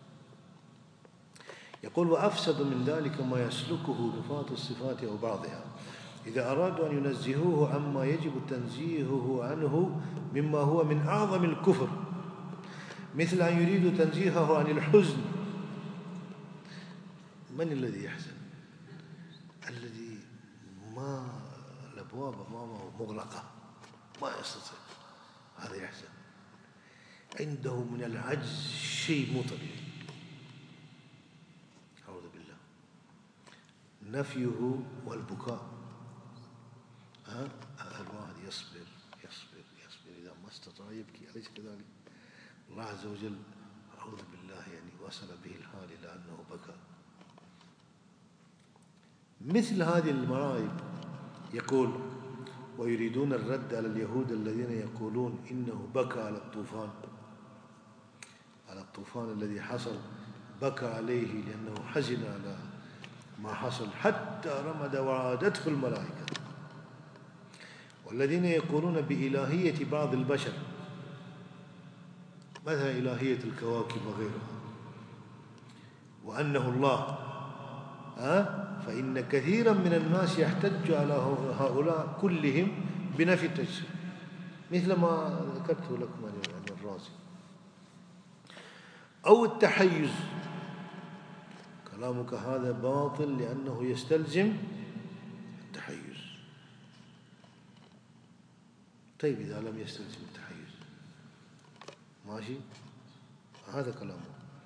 يقول وأفسد من ذلك ما يسلكه نفاة الصفات أو بعضها إذا أرادوا أن ينزهوه عما يجب تنزيهه عنه مما هو من أعظم الكفر، مثل أن يريدوا تنزيهه عن الحزن. من الذي يحزن؟ الذي ما الأبواب أمامه مغلقة ما يستطيع، هذا يحزن. عنده من العجز شيء مو طبيعي. أعوذ بالله. نفيه والبكاء، الواحد يصبر يصبر يصبر إذا ما استطاع يبكي، أليس كذلك؟ الله عز وجل أعوذ بالله يعني وصل به الحال إلى أنه بكى. مثل هذه المرائب يقول ويريدون الرد على اليهود الذين يقولون إنه بكى على الطوفان، على الطوفان الذي حصل، بكى عليه لأنه حزن على ما حصل حتى رمد وعادته الملائكة. والذين يقولون بإلهية بعض البشر، مثل إلهية الكواكب وغيرها، وأنه الله، فإن كثيرا من الناس يحتج على هؤلاء كلهم بنفي التجسيم، مثل ما ذكرت لكم عن الرازي. أو التحيز، كلامك هذا باطل لأنه يستلزم التحيز. طيب إذا لم يستلزم التحيز ماشي، هذا كلامه.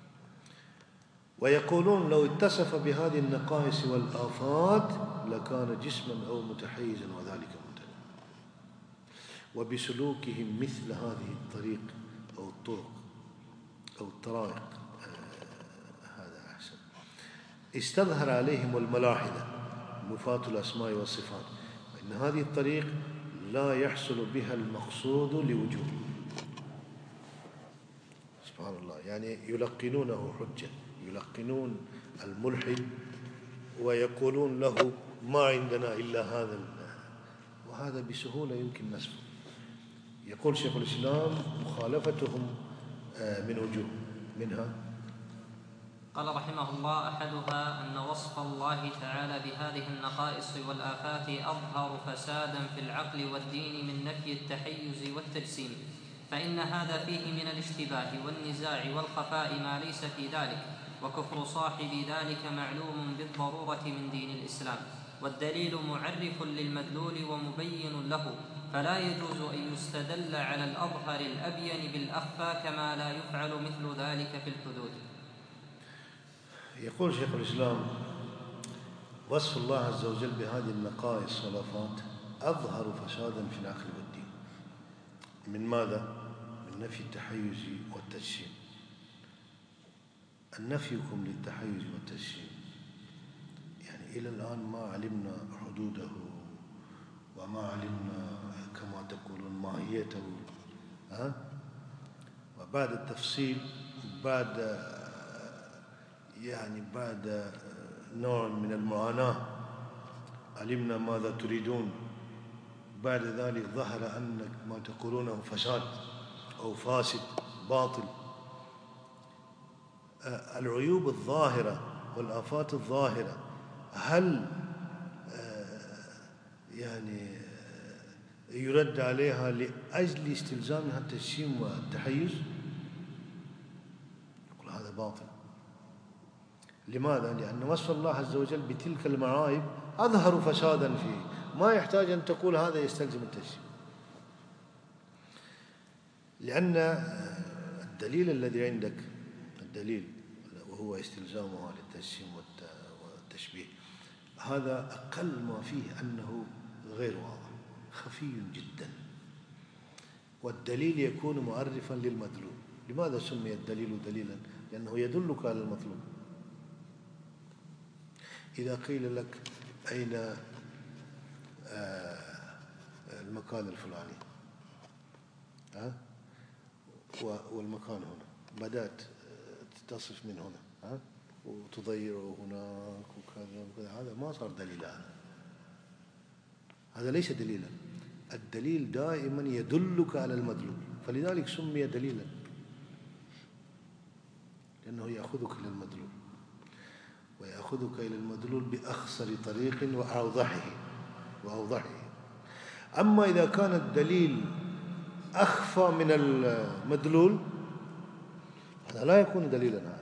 ويقولون لو اتصف بهذه النقائص والآفات لكان جسما أو متحيزا وذلك ممتنع. وبسلوكهم مثل هذه الطريق أو الطرق أو الطرائق، هذا أحسن، استظهر عليهم الملاحدة نفاة الأسماء والصفات، وإن هذه الطريق لا يحصل بها المقصود لوجوده. سبحان الله، يعني يلقنونه حجة، يلقنون الملحد ويقولون له ما عندنا إلا هذا، وهذا بسهولة يمكن نسفه. يقول شيخ الإسلام مخالفتهم من وجوه، منها قال رحمه الله أحدها أن وصف الله تعالى بهذه النقائص والآفات أظهر فسادا في العقل والدين من نفي التحيز والتجسيم، فإن هذا فيه من الاشتباه والنزاع والخفاء ما ليس في ذلك، وكفر صاحب ذلك معلوم بالضرورة من دين الإسلام، والدليل معرف للمدلول ومبين له، فلا يجوز أن يستدل على الأظهر الأبين بالأخفى كما لا يفعل مثل ذلك في الحدود. يقول شيخ الإسلام وصف الله عز وجل بهذه النقائص والآفات أظهر فسادا في العقل والدين. من ماذا؟ من نفي التحيز والتجسيم. نفيكم للتحيز والتجسيم يعني إلى الآن ما علمنا حدوده وما علمنا كما تقولون ماهيته، وبعد التفصيل بعد نوع من المعاناة علمنا ماذا تريدون، بعد ذلك ظهر أن ما تقولونه فساد أو فاسد باطل. العيوب الظاهرة والآفات الظاهرة هل يرد عليها لأجل استلزامها التجسيم والتحيز؟ يقول هذا باطل. لماذا؟ لأن وصف الله عز وجل بتلك المعايب أظهر فسادا فيه، ما يحتاج أن تقول هذا يستلزم التجسيم، لأن الدليل الذي عندك، الدليل وهو استلزامها للتجسيم والتشبيه، هذا أقل ما فيه أنه غير واضح، خفي جدا. والدليل يكون معرفا للمدلول. لماذا سمي الدليل دليلا؟ لأنه يدلك على المطلوب. إذا قيل لك أين المكان الفلاني، والمكان هنا، بدأت تصف من هنا وتضيره هناك وكذا وكذا، هذا ما صار دليلا، هذا ليس دليلا. الدليل دائما يدلك على المدلول، فلذلك سمي دليلا، لأنه يأخذك إلى المدلول، ويأخذك إلى المدلول بأخصر طريق وأوضحه. أما إذا كان الدليل أخفى من المدلول، هذا لا يكون دليلا.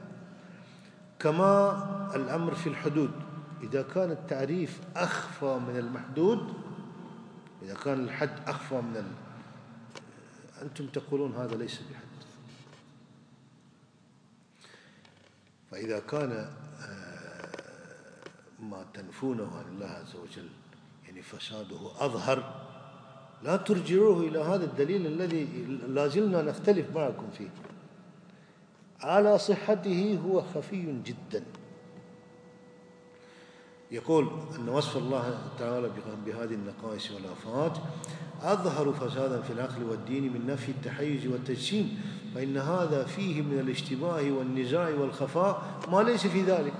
كما الأمر في الحدود، إذا كان التعريف أخفى من المحدود، إذا كان الحد أخفى من أنتم تقولون هذا ليس بحد. فإذا كان ما تنفونه عن الله عز وجل يعني فساده أظهر، لا ترجعوه إلى هذا الدليل الذي لا زلنا نختلف معكم فيه، على صحته هو خفي جدا. يقول أن وصف الله تعالى بهذه النقائص والآفات أظهر فسادا في العقل والدين من نفي التحيز والتجسيم، فإن هذا فيه من الاشتباه والنزاع والخفاء ما ليس في ذلك.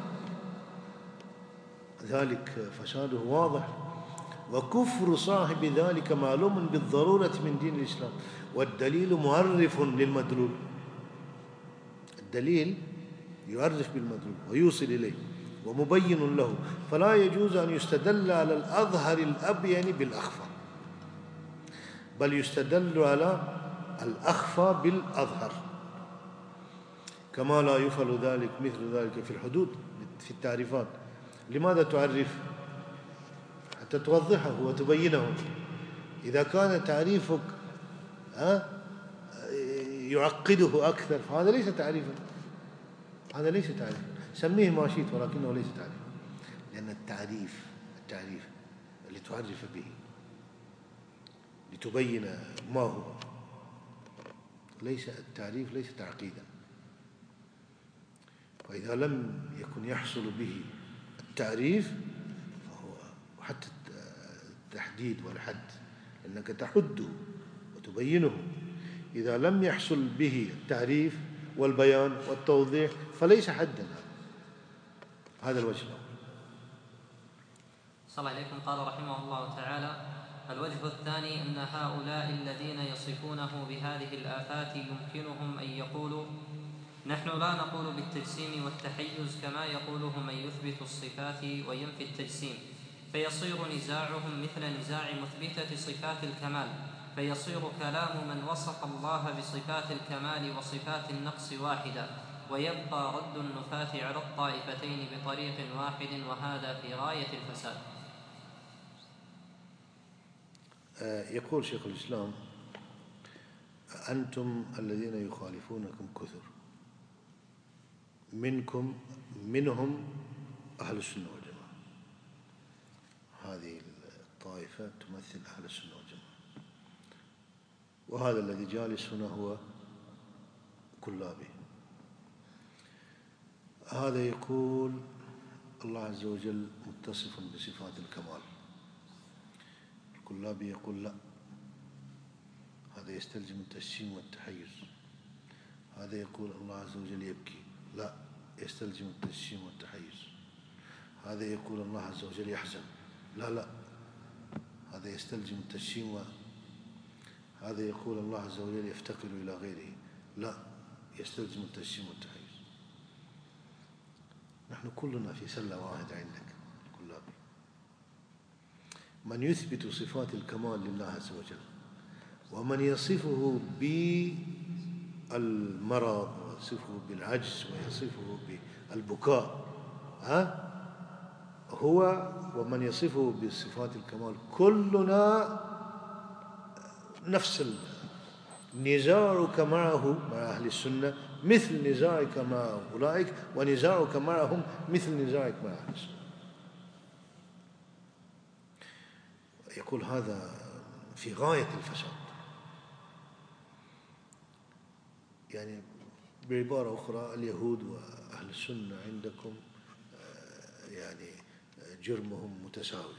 ذلك فساده واضح، وكفر صاحب ذلك معلوم بالضرورة من دين الإسلام، والدليل معرف للمدلول. الدليل يعرف بالمدلول ويوصل إليه ومبين له، فلا يجوز أن يستدل على الأظهر الأبين بالأخفى، بل يستدل على الأخفى بالأظهر، كما لا يفعل ذلك مثل ذلك في الحدود في التعريفات. لماذا تعرف؟ حتى توضحه وتبينه. إذا كان تعريفك يعقده أكثر فهذا ليس تعريفا، هذا ليس تعريفا، سميه ما شئت ولكنه ليس تعريفا. لأن التعريف لتعرف به، لتبين ما هو، التعريف ليس تعقيدا. فإذا لم يكن يحصل به التعريف فهو حتى التحديد والحد، لأنك تحده وتبينه. إذا لم يحصل به التعريف والبيان والتوضيح فليس حدا. هذا الوجه الأول. صلى الله عليكم. قال رحمه الله تعالى: الوجه الثاني أن هؤلاء الذين يصفونه بهذه الآفات يمكنهم أن يقولوا: نحن لا نقول بالتجسيم والتحيز كما يقوله من يثبت الصفات وينفي التجسيم، فيصير نزاعهم مثل نزاع مثبتة صفات الكمال، فيصير كلام من وصف الله بصفات الكمال وصفات النقص واحدا، ويبقى رد النفاة على الطائفتين بطريق واحد، وهذا في غاية الفساد. يقول شيخ الإسلام: أنتم الذين يخالفونكم كثر، منهم أهل السنة والجماعة. هذه الطائفة تمثل أهل السنة والجماعة، وهذا الذي جالس هنا هو كلابي. هذا يقول الله عز وجل متصف بصفات الكمال، الكلابي يقول لا، هذا يستلزم التجسيم والتحيز. هذا يقول الله عز وجل يبكي، لا، يستلزم التجسيم والتحيز. هذا يقول الله عز وجل يحزن، لا، هذا يستلزم التجسيم. هذا يقول الله عز وجل يفتقر إلى غيره، لا، يستلزم التجسيم والتحيز. نحن كلنا في سلة واحدة عندك كلابي. من يثبت صفات الكمال لله عز وجل، ومن يصفه بالمرض ويصفه بالعجز ويصفه بالبكاء هو ومن يصفه بصفات الكمال كلنا نفس نزاعك معه مع أهل السنة مثل نزاعك مع أولئك، ونزاعك معهم مثل نزاعك مع أهل السنة. يقول هذا في غاية الفساد. يعني بعبارة أخرى اليهود وأهل السنة عندكم يعني جرمهم متساوي.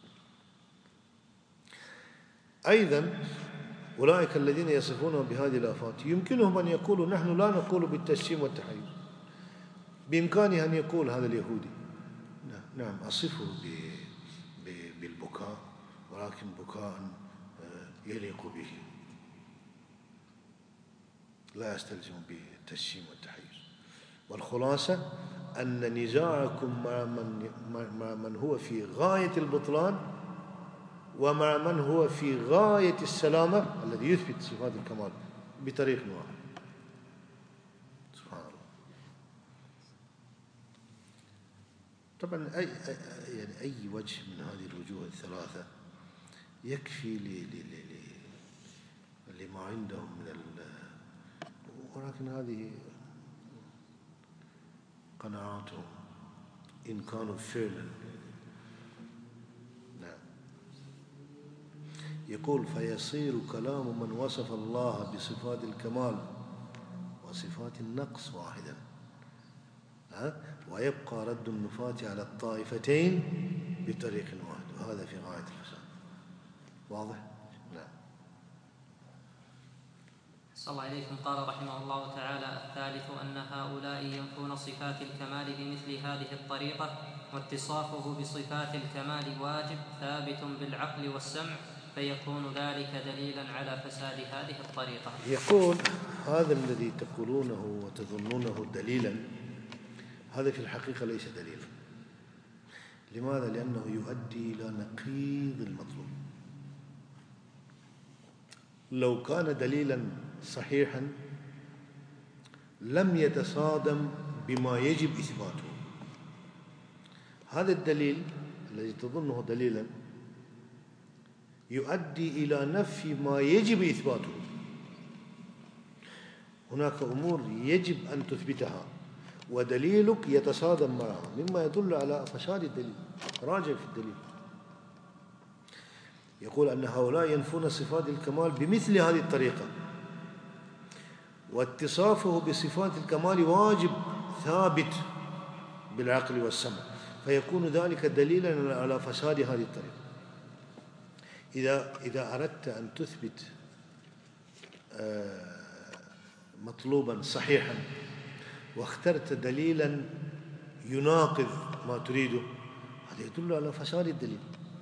أيضا أولئك الذين يصفونهم بهذه الآفات يمكنهم أن يقولوا نحن لا نقول بالتجسيم والتحيز. بإمكانه أن يقول هذا اليهودي نعم أصفه بالبكاء، ولكن بكاء يليق به، لا يستلزم بالتجسيم والتحيز. والخلاصة أن نزاعكم مع من هو في غاية البطلان ومع من هو في غاية السلامة الذي يثبت صفات الكمال بطريق واحد. سبحان الله. طبعا أي وجه من هذه الوجوه الثلاثة يكفي لما عندهم ولكن هذه قناعاتهم إن كانوا فعلا. نعم. يقول فيصير كلام من وصف الله بصفات الكمال وصفات النقص واحدا، ويبقى رد النفاة على الطائفتين بطريق واحد، وهذا في غاية الفساد. واضح؟ نعم. صلى الله عليكم. قال رحمه الله تعالى: الثالث أن هؤلاء ينفون صفات الكمال بمثل هذه الطريقة، واتصافه بصفات الكمال واجب ثابت بالعقل والسمع، فيكون ذلك دليلا على فساد هذه الطريقة. يقول هذا الذي تقولونه وتظنونه دليلا هذا في الحقيقة ليس دليلا. لماذا؟ لأنه يؤدي إلى نقيض المطلوب. لو كان دليلا صحيحا لم يتصادم بما يجب إثباته. هذا الدليل الذي تظنه دليلا يؤدي إلى نفي ما يجب إثباته. هناك أمور يجب أن تثبتها ودليلك يتصادم معها، مما يدل على فساد الدليل. راجع في الدليل. يقول أن هؤلاء ينفون صفات الكمال بمثل هذه الطريقة، واتصافه بصفات الكمال واجب ثابت بالعقل والسمع، فيكون ذلك دليلا على فساد هذه الطريقة. إذا أردت أن تثبت مطلوبا صحيحا واخترت دليلا يناقض ما تريده، هذا يدل على فساد الدليل.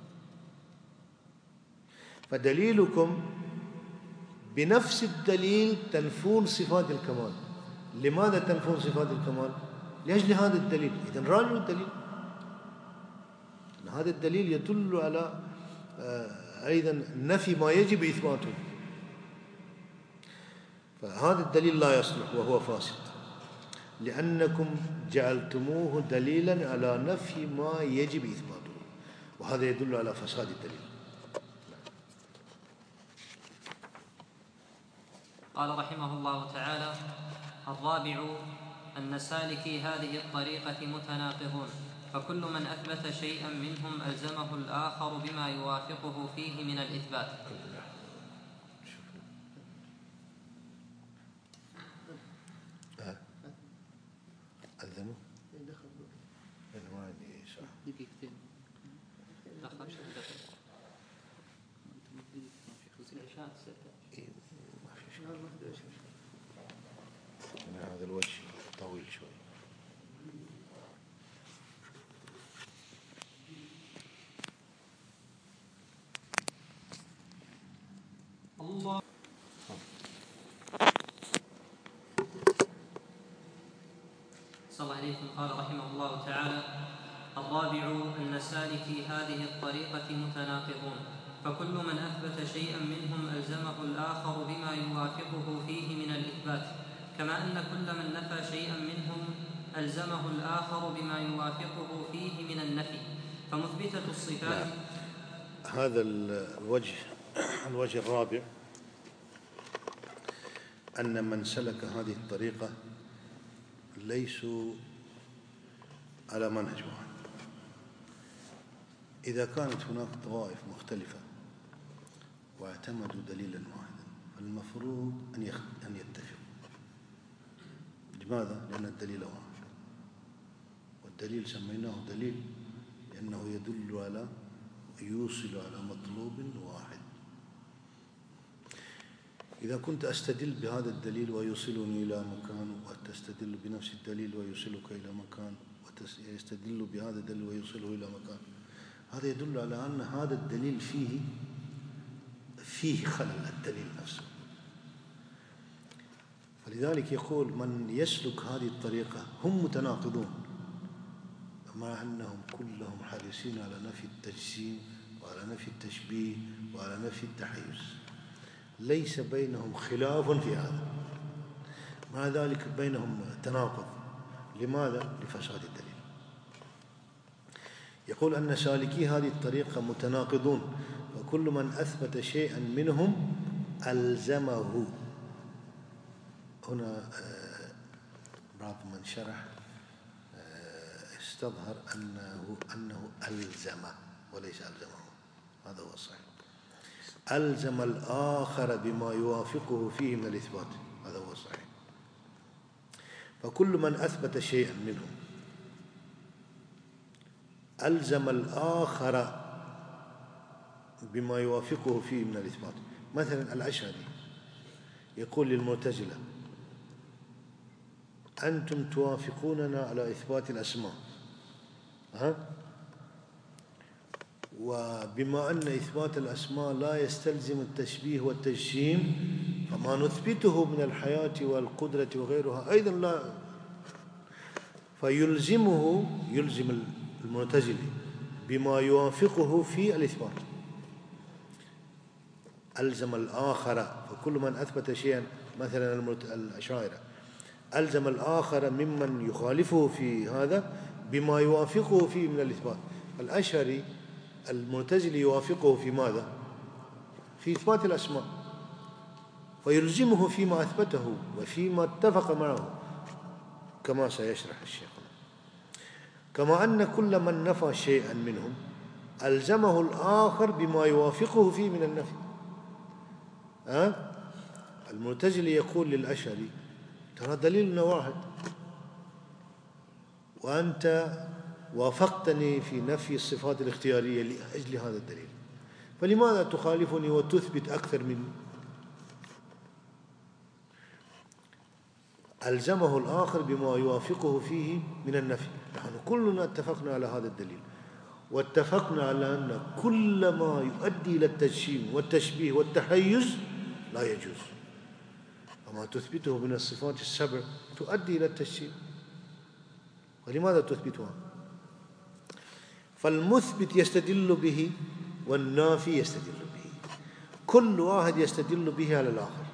فدليلكم بنفس الدليل تنفون صفات الكمال. لماذا تنفون صفات الكمال؟ لأجل هذا الدليل. إذن راجعوا الدليل. هذا الدليل يدل على أيضا نفي ما يجب إثباته، فهذا الدليل لا يصلح وهو فاسد، لأنكم جعلتموه دليلا على نفي ما يجب إثباته، وهذا يدل على فساد الدليل. قال رحمه الله تعالى: الرابع أن سالكي هذه الطريقة متناقضون، فكل من أثبت شيئا منهم ألزمه الآخر بما يوافقه فيه من الإثبات. ألزمه؟ هذا الوجه طويل شوي. الله. صلى الله عليكم. قال رحمه الله تعالى: الرابع أن سالكي هذه الطريقة متناقضون، فكل من أثبت شيئا منهم ألزمه الآخر بما يوافقه فيه من الإثبات، كما أن كل من نفى شيئا منهم ألزمه الآخر بما يوافقه فيه من النفي. فمثبتة الصفات. هذا الوجه الرابع، أن من سلك هذه الطريقة ليسوا على منهج واحد. إذا كانت هناك طوائف مختلفة واعتمدوا دليلا واحدا فالمفروض أن يتفقوا. لماذا؟ لأن الدليل واحد، والدليل سميناه دليل لأنه يدل على يوصل على مطلوب واحد. إذا كنت أستدل بهذا الدليل ويوصلني إلى مكان، وتستدل بنفس الدليل ويوصلك إلى مكان، ويستدل بهذا الدليل ويوصله إلى مكان، هذا يدل على أن هذا الدليل فيه خلل الدليل نفسه. فلذلك يقول من يسلك هذه الطريقة هم متناقضون، مع أنهم كلهم حريصين على نفي التجسيم وعلى نفي التشبيه وعلى نفي التحيز، ليس بينهم خلاف في هذا، مع ذلك بينهم تناقض. لماذا؟ لفساد الدليل. يقول أن سالكي هذه الطريقة متناقضون، وكل من أثبت شيئا منهم ألزمه. هنا بعض من شرح استظهر أنه ألزم وليس ألزمه، هذا هو الصحيح. ألزم الآخر بما يوافقه فيه من الإثبات، هذا هو الصحيح. فكل من أثبت شيئا منهم ألزم الآخر بما يوافقه فيه من الإثبات. مثلا الأشعري يقول للمعتزلة أنتم توافقوننا على إثبات الأسماء، وبما أن إثبات الأسماء لا يستلزم التشبيه والتجسيم فما نثبته من الحياة والقدرة وغيرها أيضا لا، يلزم المعتزلي بما يوافقه في الإثبات. ألزم الآخر، فكل من أثبت شيئا، مثلا الأشاعرة ألزم الآخر ممن يخالفه في هذا بما يوافقه فيه من الإثبات. الأشعري المعتزلي يوافقه في ماذا؟ في إثبات الأسماء، فيلزمه فيما أثبته وفيما اتفق معه، كما سيشرح الشيخ. كما أن كل من نفى شيئا منهم ألزمه الآخر بما يوافقه فيه من النفي. المعتزلي يقول للأشعري ترى دليلنا واحد وأنت وافقتني في نفي الصفات الاختيارية لأجل هذا الدليل، فلماذا تخالفني وتثبت أكثر مني؟ ألزمه الآخر بما يوافقه فيه من النفي. نحن كلنا اتفقنا على هذا الدليل، واتفقنا على أن كل ما يؤدي إلى التجسيم والتشبيه والتحيز لا يجوز، وما تثبته من الصفات السبع تؤدي إلى التجسيم، ولماذا تثبتها؟ فالمثبت يستدل به والنافي يستدل به، كل واحد يستدل به على الآخر.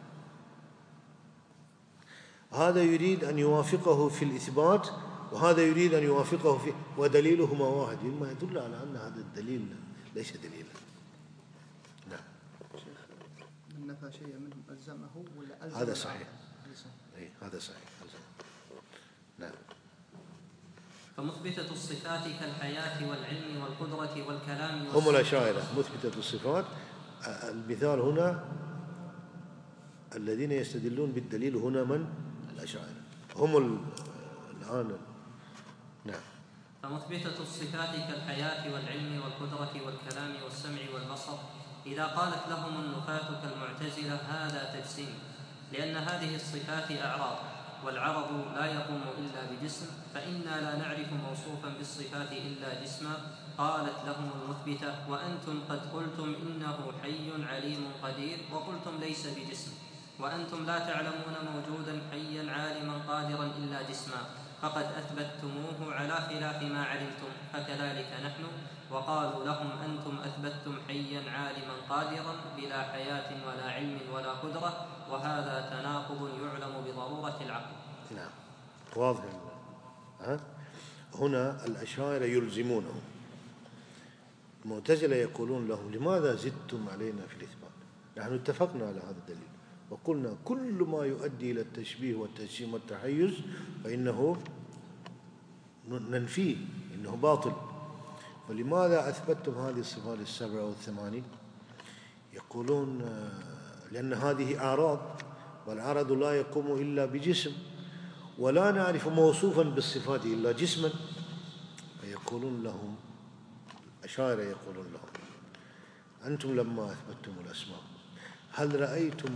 هذا يريد أن يوافقه في الإثبات وهذا يريد أن يوافقه في، ودليلهما واحد، مما يدل على أن هذا الدليل ليس دليلا. نعم. شيخ من نفى شيء منهم ألزمه ولا ألزم؟ هذا صحيح. هذا صحيح. نعم. فمثبتة الصفات كالحياة والعلم والقدرة والكلام هم الأشاعرة مثبتة الصفات. المثال هنا الذين يستدلون بالدليل هنا من؟ الأشاعرة هم الآن. نعم. فمثبتة الصفات كالحياة والعلم والقدرة والكلام والسمع والبصر إذا قالت لهم النفاة كالمعتزلة هذا تجسيم، لأن هذه الصفات أعراض، والعرض لا يقوم إلا بجسم، فإنا لا نعرف موصوفا بالصفات إلا جسما. قالت لهم المثبتة وأنتم قد قلتم إنه حي عليم قدير وقلتم ليس بجسم، وأنتم لا تعلمون موجودا حيا عالما قادرا إلا جسما، فقد أثبتتموه على خلاف ما علمتم، فكذلك نحن. وقالوا لهم أنتم أثبتتم حيا عالما قادرا بلا حياة ولا علم ولا قدرة، وهذا تناقض يعلم بضرورة العقل. نعم واضح هنا الأشاعرة يلزمونه. المعتزلة يقولون لهم لماذا زدتم علينا في الإثبات؟ نحن اتفقنا على هذا الدليل وقلنا كل ما يؤدي إلى التشبيه والتجسيم والتحيز فإنه ننفيه، إنه باطل. فلماذا أثبتتم هذه الصفات السبعة أو الثمانية؟ يقولون لأن هذه أعراض، والعرض لا يقوم إلا بجسم، ولا نعرف موصوفا بالصفات إلا جسما. فيقولون لهم الأشاعرة يقولون لهم أنتم لما أثبتتم الأسماء هل رأيتم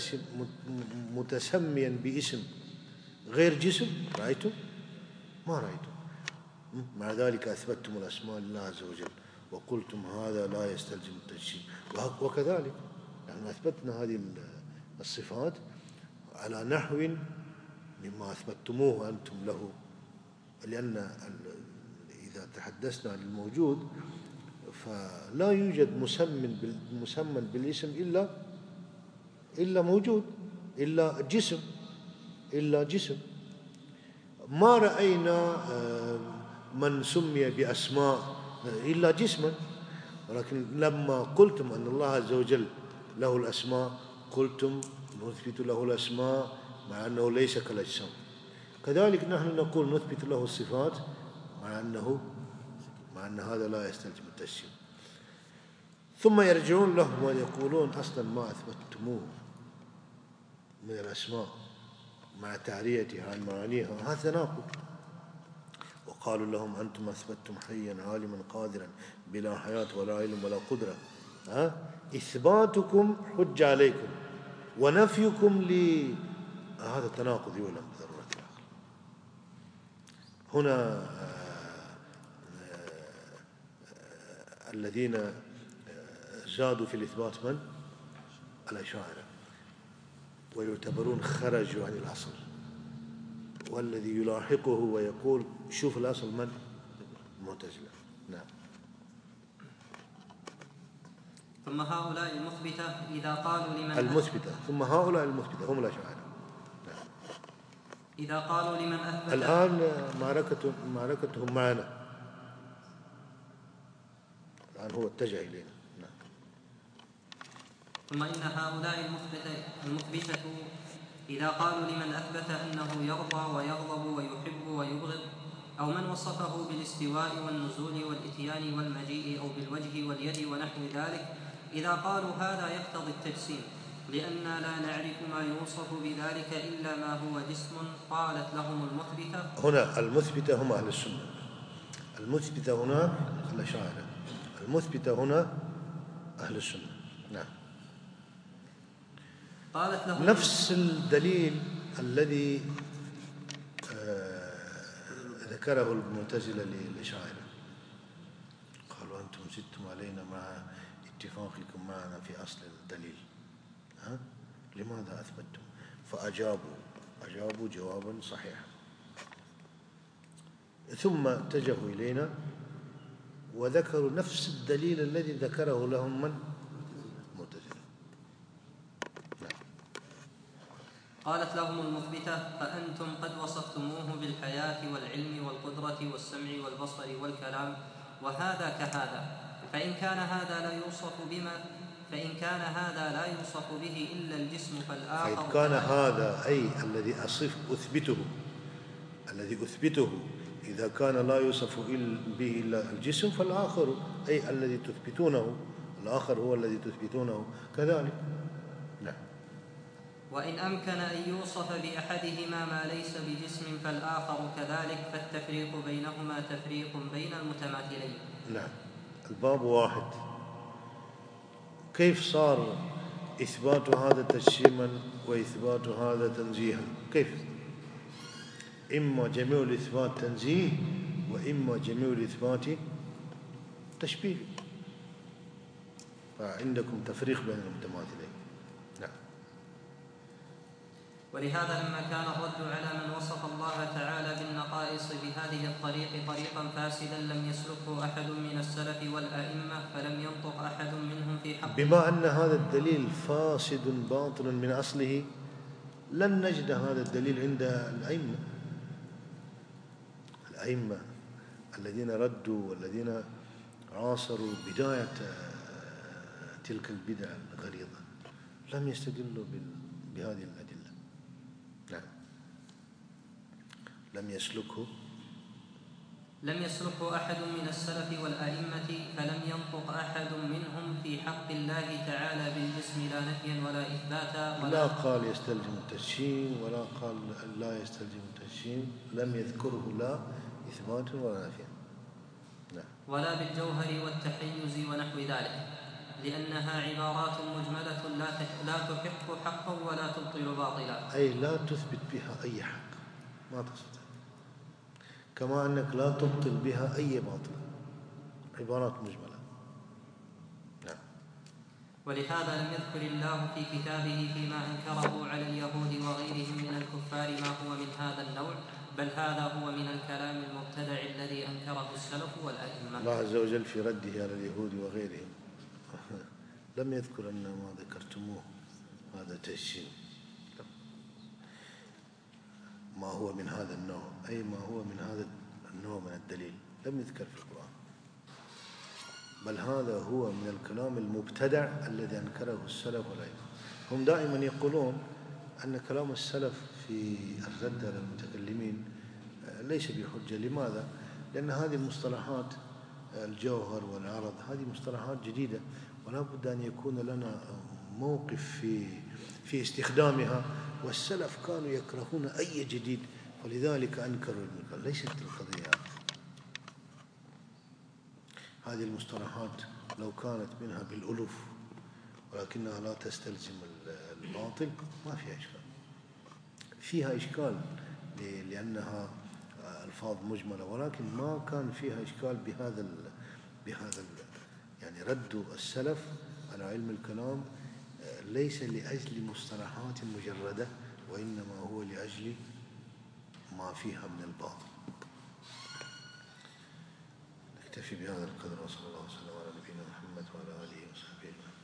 متسميا باسم غير جسم؟ رأيتم؟ ما رأيتم. مع ذلك أثبتتم الأسماء لله عز وجل وقلتم هذا لا يستلزم التجسيم. وكذلك نحن أثبتنا هذه الصفات على نحو مما أثبتموه أنتم له، لأن إذا تحدثنا عن الموجود فلا يوجد مسمى بالاسم إلا موجود، إلا جسم. ما رأينا من سمي بأسماء إلا جسما. ولكن لما قلتم أن الله عز وجل له الأسماء قلتم نثبت له الأسماء مع أنه ليس كالأجسام. كذلك نحن نقول نثبت له الصفات مع أن هذا لا يستلزم التجسيم. ثم يرجعون لهم ويقولون أصلا ما أثبتموه من الأسماء مع تعريتها عن معانيها هذا تناقض. وقالوا لهم أنتم أثبتتم حيا عالما قادرا بلا حياة ولا علم ولا قدرة، إثباتكم حج عليكم ونفيكم هذا تناقض يعلم بضرورة الآخر. هنا الذين زادوا في الإثبات من؟ الأشاعرة، ويعتبرون خرجوا عن الأصل، والذي يلاحقه ويقول شوف الأصل من؟ المعتزلة. نعم. ثم هؤلاء المثبتة إذا قالوا لمن المثبتة ثم هؤلاء المثبتة هم الأشاعرة. نعم. إذا قالوا لمن أثبت الآن معركتهم معنا، الآن هو اتجه إلينا. نعم. ثم إن هؤلاء المثبتة إذا قالوا لمن أثبت أنه يرضى ويغضب ويحب ويبغض، أو من وصفه بالاستواء والنزول والإتيان والمجيء أو بالوجه واليد ونحو ذلك، إذا قالوا هذا يقتضي التجسيم لأننا لا نعرف ما يوصف بذلك إلا ما هو جسم، قالت لهم المثبتة. هنا المثبتة هم أهل السنة، المثبتة هنا الأشاعرة، المثبتة هنا أهل السنة. نعم. قالت لهم نفس الدليل الذي ذكره المعتزلة للأشاعرة، قالوا أنتم زدتم علينا مع اتفاقكم معنا في أصل الدليل، لماذا أثبتتم؟ فأجابوا جوابا صحيحا. ثم اتجهوا إلينا وذكروا نفس الدليل الذي ذكره لهم من؟ المعتزلة. قالت لهم المثبتة فأنتم قد وصفتموه بالحياة والعلم والقدرة والسمع والبصر والكلام، وهذا كهذا، فإن كان هذا لا يوصف به إلا الجسم فالآخر. فإن كان هذا أي الذي أثبته إذا كان لا يوصف به إلا الجسم فالآخر أي الذي تثبتونه، الآخر هو الذي تثبتونه كذلك. نعم. وإن أمكن أن يوصف بأحدهما ما ليس بجسم فالآخر كذلك، فالتفريق بينهما تفريق بين المتماثلين. نعم. الباب واحد. كيف صار إثبات هذا تجسيما وإثبات هذا تنزيها؟ كيف؟ إما جميع الإثبات تنزيه وإما جميع الإثبات تشبيه، فعندكم تفريق بين المتماثلين. نعم. ولهذا لما كان الرد على من وصف الله تعالى بالنقائص بهذه الطريق طريقا فاسدا لم يسلكه أحد من السلف والأئمة، فلم ينطق أحد منهم في حقه. بما أن هذا الدليل فاسد باطل من أصله لن نجد هذا الدليل عند الأئمة، الأئمة الذين ردوا والذين عاصروا بداية تلك البدع الغليظة لم يستدلوا بهذه الأدلة. نعم. لم يسلكه أحد من السلف والأئمة، فلم ينطق أحد منهم في حق الله تعالى بالجسم لا نفيا ولا إثباتا لا قال يستلزم التجسيم ولا قال لا يستلزم التجسيم، لم يذكره لا إثباتا ولا نفيا. نعم. ولا بالجوهر والتحيز ونحو ذلك، لأنها عبارات مجملة لا تحق حقا ولا تبطل باطلا، أي لا تثبت بها أي حق، ما تقصد، كما أنك لا تبطل بها أي باطل، عبارات مجملة. نعم. ولهذا لم يذكر الله في كتابه فيما أنكره على اليهود وغيرهم من الكفار ما هو من هذا النوع، بل هذا هو من الكلام المبتدع الذي أنكره السلف والأئمة. الله عز وجل في رده على اليهود وغيرهم لم يذكر أن ما ذكرتموه هذا تجسيم، ما هو من هذا النوع، أي ما هو من هذا النوع من الدليل لم يذكر في القرآن، بل هذا هو من الكلام المبتدع الذي أنكره السلف والأئمة. هم دائما يقولون أن كلام السلف في الرد على المتكلمين ليس بحجة. لماذا؟ لأن هذه المصطلحات الجوهر والعرض هذه مصطلحات جديدة، ولا بد أن يكون لنا موقف في استخدامها، والسلف كانوا يكرهون أي جديد ولذلك أنكروا المنكر. ليست القضية هذه المصطلحات لو كانت منها بالألوف ولكنها لا تستلزم الباطل ما فيها إشكال. فيها إشكال لأنها ألفاظ مجملة، ولكن ما كان فيها إشكال بهذا يعني رد السلف على علم الكلام ليس لأجل مصطلحات مجردة، وإنما هو لأجل ما فيها من الباطل. نكتفي بهذا القدر، وصلى الله وسلم على نبينا محمد وعلى آله وصحبه أجمعين.